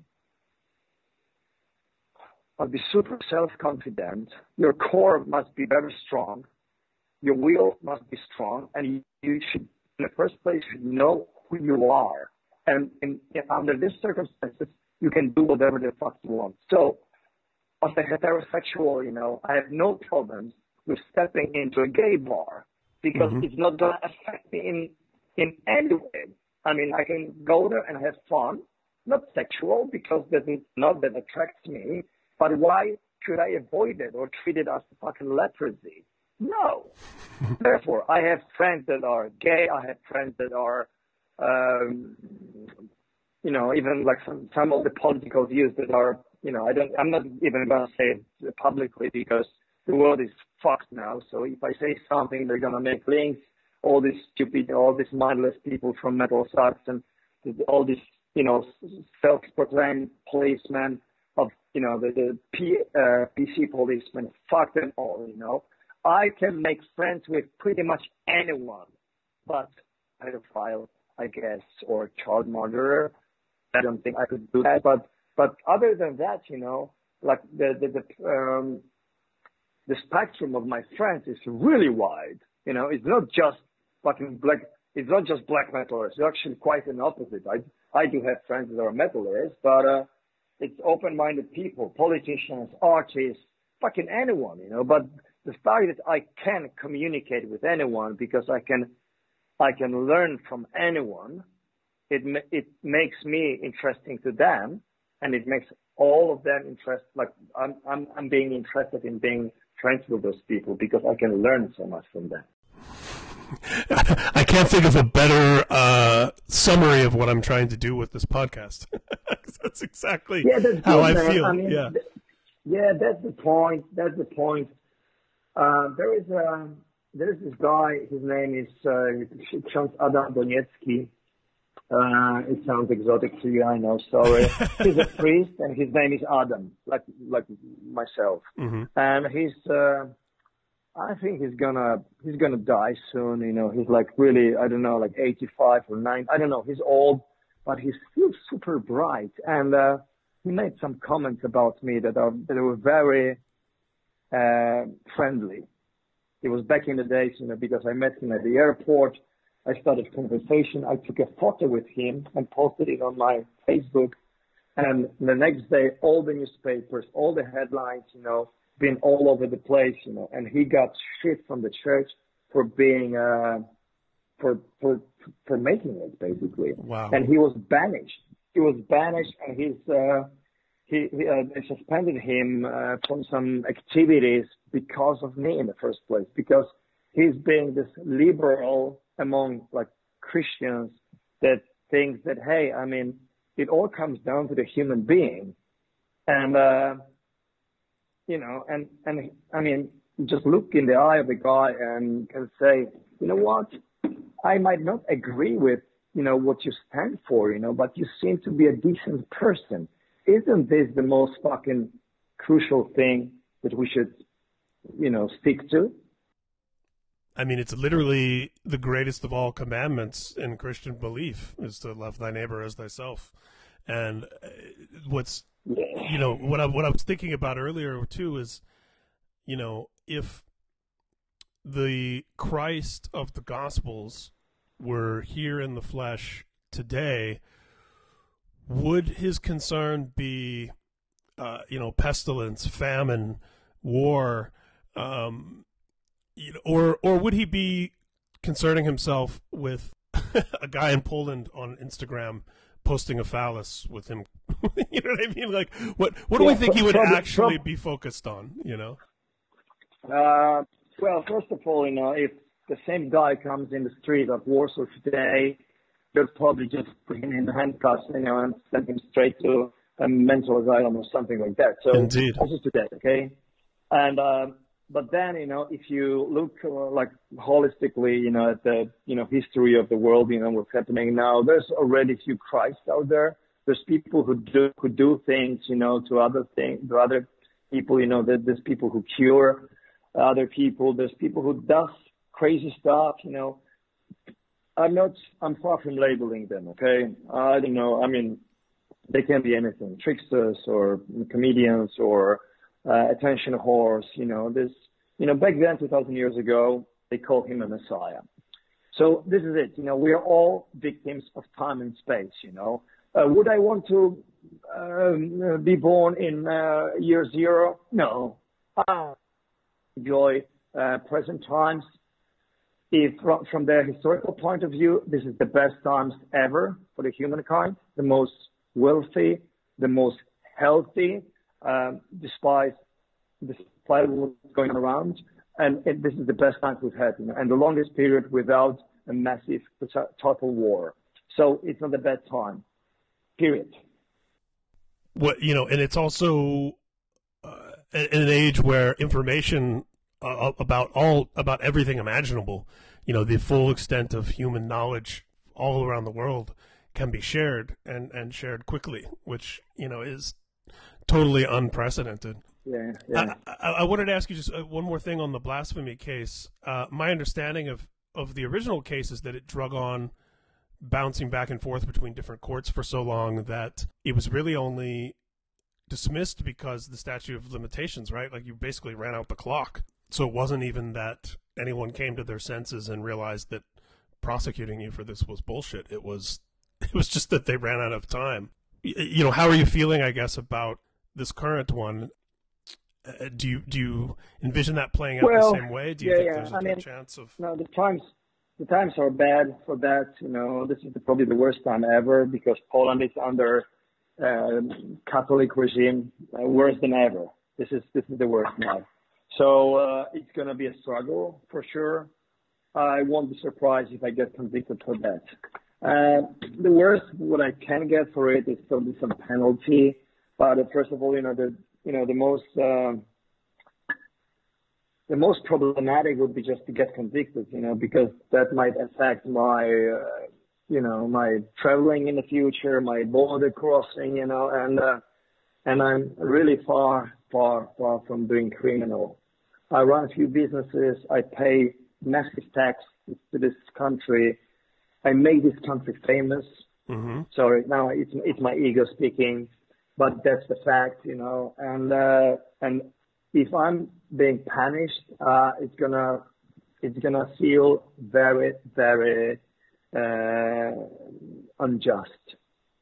must be super self-confident. Your core must be very strong. Your will must be strong, and you, you should, in the first place, should know who you are. And in, in, under these circumstances, you can do whatever the fuck you want. So, as a heterosexual, you know, I have no problems with stepping into a gay bar because mm-hmm. it's not going to affect me in, in any way. I mean, I can go there and have fun, not sexual, because that's not that attracts me, but why should I avoid it or treat it as fucking leprosy? No. Therefore, I have friends that are gay. I have friends that are, um, you know, even like some, some of the political views that are, you know, I don't, I'm not even going to say it publicly because the world is fucked now. So if I say something, they're going to make links. All these stupid, all these mindless people from metal sucks and all these, you know, self-proclaimed policemen of, you know, the, the P, uh, P C policemen, fuck them all, you know. I can make friends with pretty much anyone, but pedophile, I guess, or child murderer. I don't think I could do that, but but other than that, you know, like the the the, um, the spectrum of my friends is really wide. You know, it's not just fucking black. It's not just black metalers. It's actually quite an opposite. I I do have friends that are metalers, but uh, it's open-minded people, politicians, artists, fucking anyone, you know. But the fact that I can communicate with anyone because I can I can learn from anyone, it it makes me interesting to them. And it makes all of them interested. Like I'm, I'm, I'm being interested in being friends with those people because I can learn so much from them. I can't think of a better uh, summary of what I'm trying to do with this podcast. That's exactly yeah, that's how good, I man. feel. I mean, yeah, th- yeah, that's the point. That's the point. Uh, there is a there is this guy. His name is uh, Ksiądz Adam Doniecki. Uh, it sounds exotic to you, I know, sorry. He's a priest and his name is Adam, like like myself. Mm-hmm. And he's, uh, I think he's gonna, he's gonna die soon, you know, he's like really, I don't know, like eighty-five or ninety, I don't know, he's old, but he's still super bright. And, uh, he made some comments about me that are, that were very, uh, friendly. It was back in the days, you know, because I met him at the airport. I started conversation. I took a photo with him and posted it on my Facebook. And the next day, all the newspapers, all the headlines, you know, been all over the place, you know, and he got shit from the church for being, uh, for, for, for making it, basically. Wow. And he was banished. He was banished, and he's, uh, he, he uh, they suspended him uh, from some activities because of me in the first place, because he's being this liberal among like Christians that thinks that, hey, I mean, it all comes down to the human being. And, uh, you know, and, and I mean, just look in the eye of the guy and can say, you know what, I might not agree with, you know, what you stand for, you know, but you seem to be a decent person. Isn't this the most fucking crucial thing that we should, you know, stick to? I mean, it's literally the greatest of all commandments in Christian belief is to love thy neighbor as thyself. And what's, you know, what I, what I was thinking about earlier too is, you know, if the Christ of the Gospels were here in the flesh today, would his concern be, uh, you know, pestilence, famine, war, um, you know, or or would he be concerning himself with a guy in Poland on Instagram posting a phallus with him? You know what I mean? Like, what what do yeah, we think he would probably, actually probably, be focused on? You know? Uh, well, first of all, you know, if the same guy comes in the street of Warsaw today, they'll probably just put him in handcuffs, you know, and send him straight to a mental asylum or something like that. So Indeed. this is today, okay? And uh, but then, you know, if you look uh, like holistically, you know, at the you know history of the world, you know, what's happening now, there's already a few Christs out there. There's people who do who do things, you know, to other things, to other people, you know. There's people who cure other people. There's people who does crazy stuff, you know. I'm not, I'm far from labeling them, okay? I don't know. I mean, they can be anything, tricksters or comedians or uh, attention whores, you know. This, you know, back then, two thousand years ago, they called him a messiah. So this is it, you know, we are all victims of time and space, you know. Uh, would I want to um, be born in uh, year zero? No. I enjoy uh, present times. If from, from the historical point of view, this is the best times ever for the humankind, the most wealthy, the most healthy, um, despite, despite what's going on around. And it, this is the best times we've had, you know, and the longest period without a massive total war. So it's not a bad time, period. What, you know, and it's also uh, in an age where information Uh, about all about everything imaginable, you know, the full extent of human knowledge all around the world can be shared and and shared quickly, which, you know, is totally unprecedented. Yeah, yeah. I, I, I wanted to ask you just one more thing on the blasphemy case. Uh, my understanding of of the original case is that it drug on, bouncing back and forth between different courts for so long that it was really only dismissed because the statute of limitations, right? Like, you basically ran out the clock. So it wasn't even that anyone came to their senses and realized that prosecuting you for this was bullshit. It was, it was just that they ran out of time. You know, how are you feeling, I guess, about this current one? Uh, do you do you envision that playing out well, the same way? Do you yeah, think yeah. there's a I good mean, chance of? No, the times, the times are bad for that. You know, this is the, probably the worst time ever because Poland is under uh, Catholic regime, uh, worse than ever. This is this is the worst now. So uh, it's going to be a struggle for sure. I won't be surprised if I get convicted for that. Uh, the worst what I can get for it is probably some penalty. But uh, first of all, you know the you know the most uh, the most problematic would be just to get convicted, you know, because that might affect my uh, you know my traveling in the future, my border crossing, you know, and uh, and I'm really far. far, far from being criminal. I run a few businesses. I pay massive tax to this country. I made this country famous. Mm-hmm. Sorry, now it's it's my ego speaking, but that's the fact, you know. And uh, and if I'm being punished, uh, it's gonna it's gonna feel very, very uh, unjust.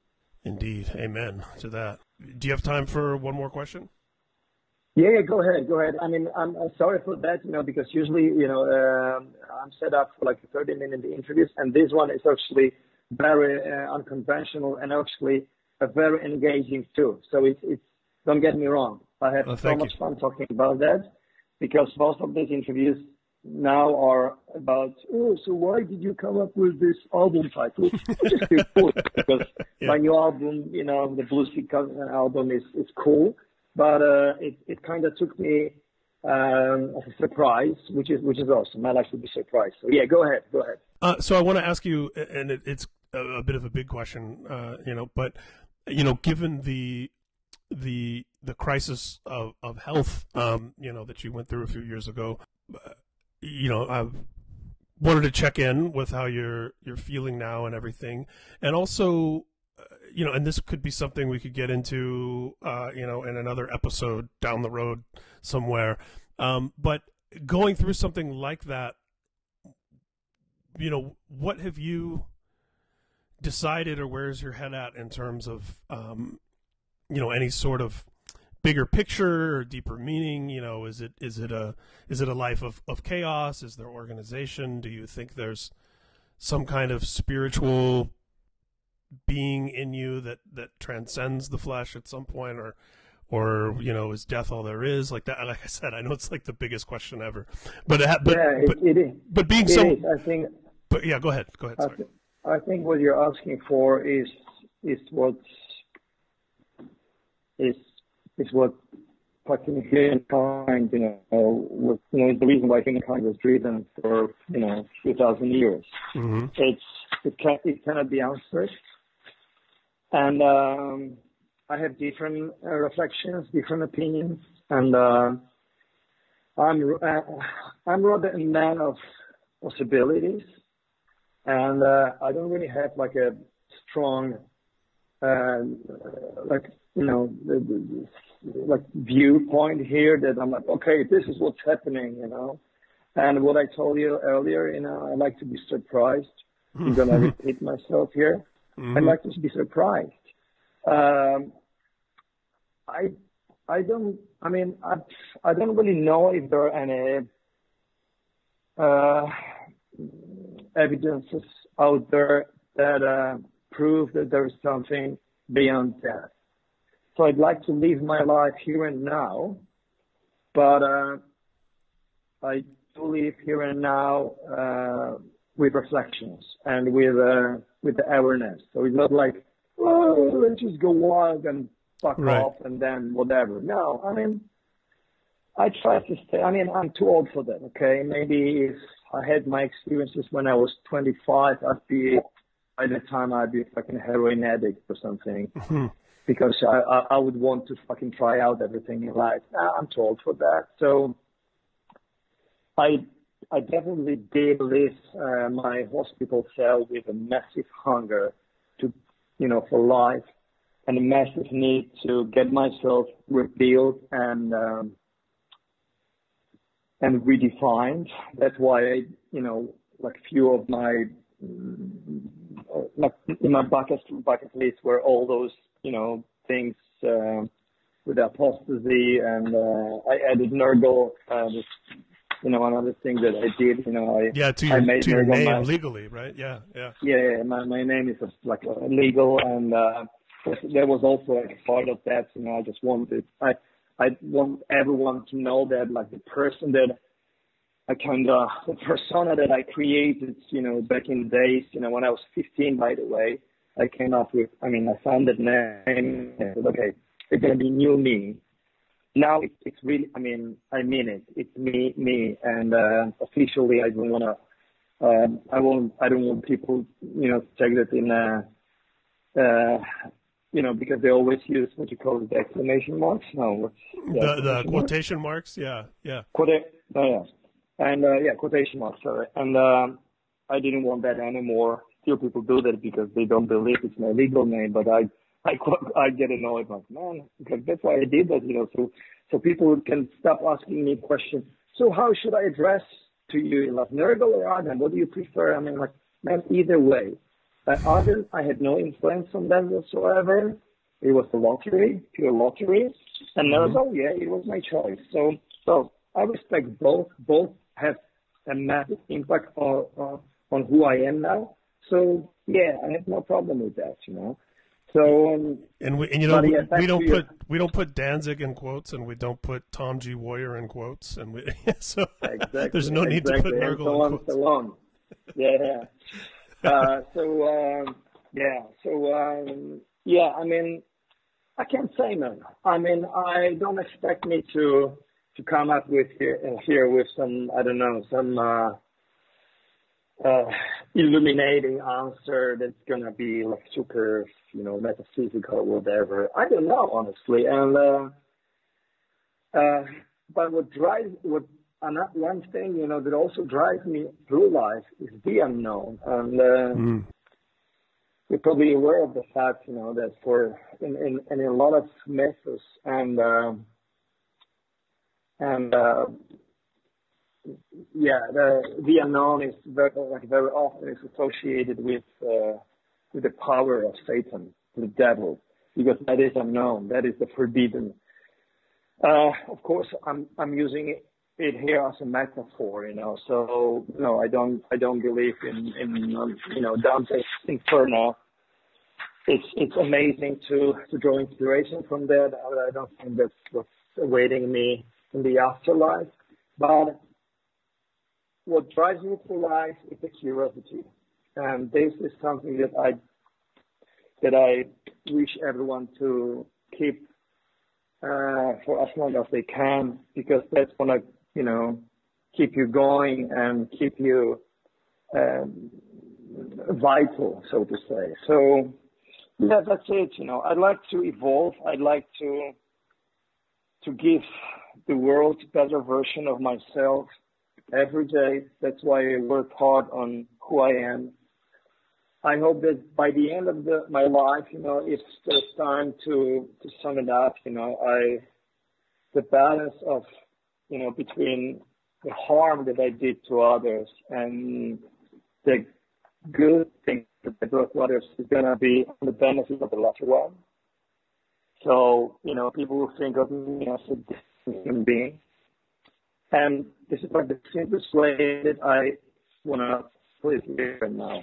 Indeed. Amen to that. Do you have time for one more question? Yeah, yeah, go ahead, go ahead. I mean, I'm, I'm sorry for that, you know, because usually, you know, um, I'm set up for like a thirty minute interviews, and this one is actually very uh, unconventional and actually a very engaging too. So it's, it's, don't get me wrong. I have Oh, so much you. fun talking about that, because most of these interviews now are about, oh, so why did you come up with this album title? Which is pretty cool, because Yeah. my new album, you know, the Blue Sea Cousin album is, is cool. But uh, it it kind of took me um, as a surprise, which is which is awesome. I like to be surprised. So yeah, go ahead, go ahead. Uh, so I want to ask you, and it, it's a, a bit of a big question, uh, you know, but you know, given the the the crisis of of health, um, you know, that you went through a few years ago, uh, you know, I wanted to check in with how you're you're feeling now and everything, and also. You know, and this could be something we could get into, uh, you know, in another episode down the road somewhere. Um, but going through something like that, you know, what have you decided, or where's your head at in terms of, um, you know, any sort of bigger picture or deeper meaning? You know, is it is it a is it a life of, of chaos? Is there organization? Do you think there's some kind of spiritual being in you that, that transcends the flesh at some point, or, or, you know, is death all there is? Like that, like I said, I know it's like the biggest question ever, but, it, but, yeah, it, but, it is. but being it so, is. I think, but yeah, go ahead, go ahead. I, Sorry. th- I think what you're asking for is, is what, is, is what fucking humankind, you know, was, you know, is the reason why humankind was driven for, you know, two thousand years. Mm-hmm. It's, it can it cannot be answered. And um, I have different uh, reflections, different opinions, and uh, I'm uh, I'm rather a man of possibilities, and uh, I don't really have like a strong, uh, like you know, the, the, like viewpoint here that I'm like, okay, this is what's happening, you know. And what I told you earlier, you know, I like to be surprised. I'm gonna repeat myself here. Mm-hmm. I'd like to be surprised. Um, I I don't. I mean, I I don't really know if there are any uh, evidences out there that uh, prove that there is something beyond death. So I'd like to live my life here and now, but uh, I do live here and now uh, with reflections and with uh, with the awareness. So it's not like, oh, let's just go wild and fuck Right. off and then whatever. No, I mean, I try to stay. I mean, I'm too old for that. Okay, maybe if I had my experiences when I was twenty-five, I'd be by the time I'd be a fucking heroin addict or something. Mm-hmm. Because I, I I would want to fucking try out everything in life. Nah, I'm too old for that. So I I definitely did leave uh, my hospital cell with a massive hunger to, you know, for life, and a massive need to get myself rebuilt and um, and redefined. That's why I, you know, like few of my like in my bucket bucket list were all those, you know, things uh, with apostasy, and uh, I added Nurgle. Uh, this, you know, another thing that I did, you know, I Yeah, to I your, made to your Nurgle name my, legally, right? Yeah, yeah. yeah, yeah, my my name is like legal, and uh, there was also like a part of that. You know, I just wanted I I want everyone to know that like the person that I kind of the persona that I created, you know, back in the days, you know, when I was fifteen, by the way, I came up with, I mean, I found that name and I said, okay, it's gonna be new me. Now it's, it's really, I mean, I mean it. It's me, me, and uh, officially, I don't wanna, um, I won't, I don't want people, you know, to take that in, uh, uh, you know, because they always use what you call the exclamation marks. No, what's the, The the marks? quotation marks. Yeah, yeah. Quota- oh, yeah. And uh, yeah, quotation marks, sorry. And um, I didn't want that anymore. Still, people do that because they don't believe it's my legal name. But I, I, I get annoyed, like, man, because that's why I did that, you know. So, so people can stop asking me questions. So, how should I address to you, like Nurgle or Adam? What do you prefer? I mean, like, man, either way. Uh, other, I had no influence on them whatsoever. It was a lottery, pure lottery. And mm-hmm. oh yeah, it was my choice. So, so I respect both. Both have a massive impact on, on, on who I am now. So yeah, I have no problem with that, you know. So um, and we and you know we, yeah, we don't put your... we don't put Danzig in quotes, and we don't put Tom G. Warrior in quotes, and we so exactly, there's no need exactly. to put Nurgle so in quotes. So on. Yeah. uh, so um, yeah. So um, yeah. I mean, I can't say no. I mean, I don't expect me to to come up with here, uh, here with some I don't know some. Uh, Uh, illuminating answer that's gonna be like super, you know, metaphysical or whatever. I don't know, honestly. And uh, uh, but what drives, what one thing, you know, that also drives me through life is the unknown. And uh, mm. you're probably aware of the fact, you know, that for in in, in a lot of mythos and uh, and uh, yeah, the the unknown is very like very often is associated with uh, with the power of Satan, the devil, because that is unknown, that is the forbidden. Uh, of course, I'm I'm using it, it here as a metaphor, you know. So no, I don't I don't believe in in um, you know Dante's Inferno. It's it's amazing to to draw inspiration from that. I don't think that's what's awaiting me in the afterlife, but what drives me through life is the curiosity, and this is something that I that I wish everyone to keep uh, for as long as they can, because that's gonna, you know, keep you going and keep you um, vital, so to say. So yeah, that's it. You know, I'd like to evolve. I'd like to to give the world a better version of myself every day. That's why I work hard on who I am. I hope that by the end of the, my life, you know, if there's time to, to sum it up, you know, I, the balance of, you know, between the harm that I did to others and the good things that I brought to others is going to be on the benefit of the latter one. So, you know, people will think of me as a human being. And this is like the simplest way that I want to put it here now.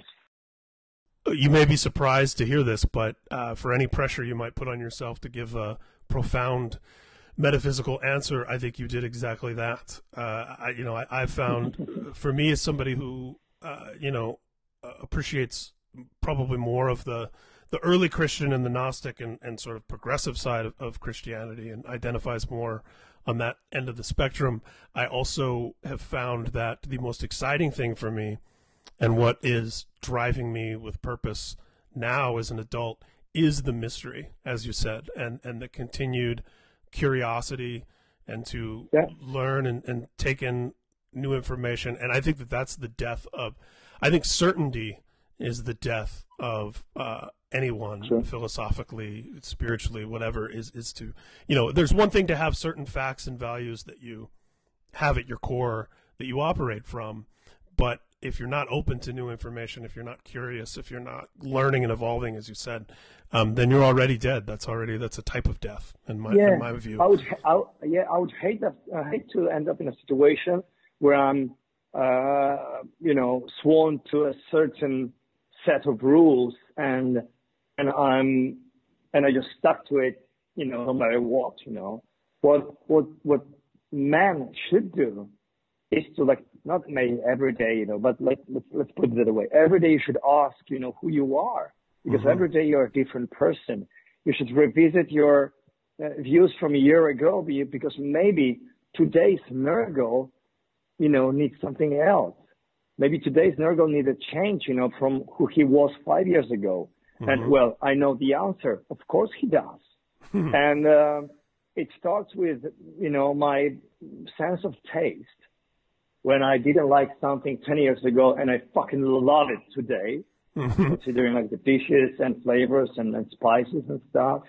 You may be surprised to hear this, but uh, for any pressure you might put on yourself to give a profound metaphysical answer, I think you did exactly that. Uh, I, you know, I, I found, for me as somebody who, uh, you know, uh, appreciates probably more of the the early Christian and the Gnostic and, and sort of progressive side of, of Christianity and identifies more on that end of the spectrum, I also have found that the most exciting thing for me and what is driving me with purpose now as an adult is the mystery, as you said, and, and the continued curiosity and to yeah. learn and, and take in new information. And I think that that's the death of, I think certainty is the death of uh, anyone, sure. philosophically, spiritually, whatever, is, is to, you know, there's one thing to have certain facts and values that you have at your core that you operate from, but if you're not open to new information, if you're not curious, if you're not learning and evolving, as you said, um, then you're already dead. That's already, that's a type of death in my, yeah, in my view. I would, I, yeah, I would hate that. I hate to end up in a situation where I'm, uh, you know, sworn to a certain set of rules and, and I'm, and I just stuck to it, you know, no matter what, you know, what, what, what man should do is to, like, not maybe every day, you know, but like, let's, let's put it that way. Every day you should ask, you know, who you are, because mm-hmm. every day you're a different person. You should revisit your uh, views from a year ago, because maybe today's Nurgle, you know, needs something else. Maybe today's Nurgle needs a change, you know, from who he was five years ago. Mm-hmm. And, well, I know the answer. Of course he does. And uh, it starts with, you know, my sense of taste. When I didn't like something ten years ago and I fucking love it today, mm-hmm. considering like the dishes and flavors and, and spices and stuff.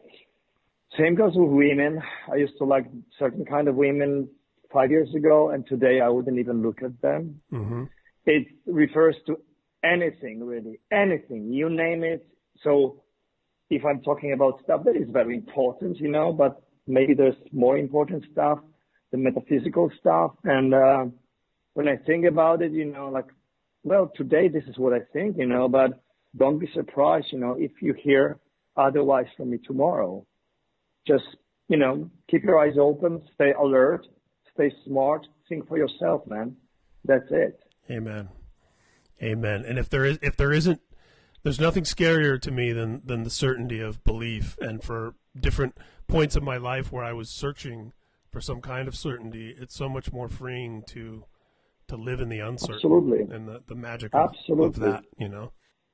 Same goes with women. I used to like certain kind of women five years ago, and today I wouldn't even look at them. Mm-hmm. It refers to anything really, anything, you name it. So if I'm talking about stuff that is very important, you know, but maybe there's more important stuff, the metaphysical stuff. And uh, when I think about it, you know, like, well, today this is what I think, you know, but don't be surprised, you know, if you hear otherwise from me tomorrow. Just, you know, keep your eyes open, stay alert, stay smart, think for yourself, man. That's it. Amen. Amen. And if there is, if there isn't, there's nothing scarier to me than, than the certainty of belief. And for different points of my life where I was searching for some kind of certainty, it's so much more freeing to to live in the uncertain. Absolutely. And the, the magic of, of that, you know?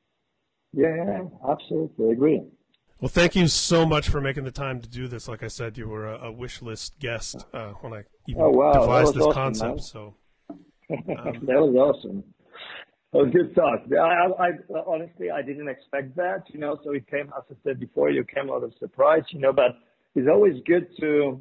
Yeah, yeah, absolutely. I agree. Well, thank you so much for making the time to do this. Like I said, you were a, a wish list guest uh, when I even oh, wow. devised this awesome, concept. Man. So um, that was awesome. That was good talk. I, I, I honestly, I didn't expect that, you know. So it came, as I said before, you came out of surprise, you know. But it's always good to,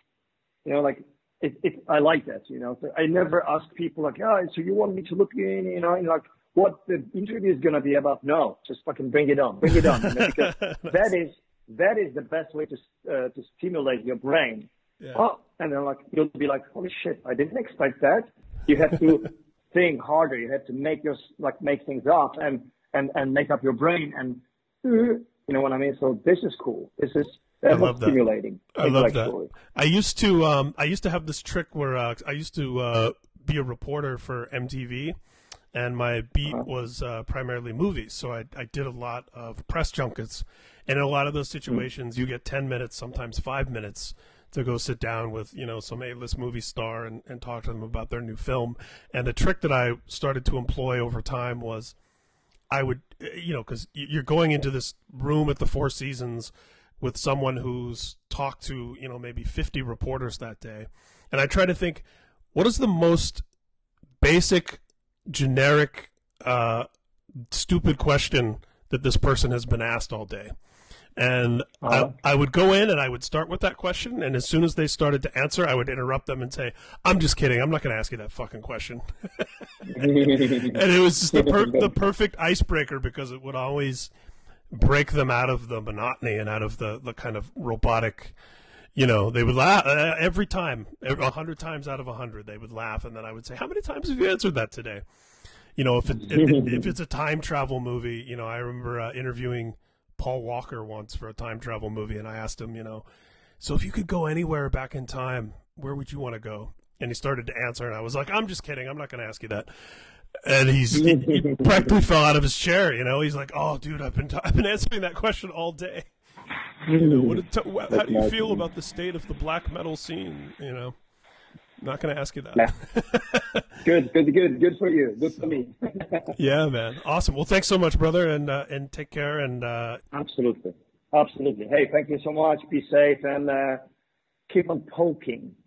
you know, like it. it I like that, you know. So I never ask people like, oh, so you want me to look in, you know, and like what the interview is gonna be about? No, just fucking bring it on, bring it on, you know, because that is that is the best way to uh, to stimulate your brain. Yeah. Oh, and then like you'll be like, holy shit, I didn't expect that. You have to think harder. You have to make your like make things up and and and make up your brain, and you know what I mean. So this is cool. This is I love that. Stimulating. I love that. I used to um I used to have this trick where uh, I used to uh, be a reporter for M T V, and my beat uh-huh. was uh, primarily movies. So I I did a lot of press junkets, and in a lot of those situations, mm-hmm. you get ten minutes, sometimes five minutes. To go sit down with, you know, some A-list movie star and, and talk to them about their new film. And the trick that I started to employ over time was I would, you know, because you're going into this room at the Four Seasons with someone who's talked to, you know, maybe fifty reporters that day. And I try to think, what is the most basic, generic, uh, stupid question that this person has been asked all day? And uh-huh. I, I would go in and I would start with that question. And as soon as they started to answer, I would interrupt them and say, I'm just kidding. I'm not going to ask you that fucking question. And it was just the, per- the perfect icebreaker because it would always break them out of the monotony and out of the, the kind of robotic, you know, they would laugh uh, every time, a hundred times out of a hundred, they would laugh. And then I would say, how many times have you answered that today? You know, if, it, if, if it's a time travel movie, you know, I remember uh, interviewing Paul Walker once for a time travel movie, and I asked him, you know, so if you could go anywhere back in time, where would you want to go? And he started to answer, and I was like, I'm just kidding. I'm not going to ask you that. And he's he, he practically fell out of his chair. You know, he's like, oh, dude, I've been t- I've been answering that question all day. You know, what t- how do you feel about the state of the black metal scene? You know, I'm not going to ask you that. Nah. Good, good, good, good for you. Good so, for me. Yeah, man. Awesome. Well, thanks so much, brother, and uh, and take care. And uh... Absolutely. Absolutely. Hey, thank you so much. Be safe and uh, keep on poking.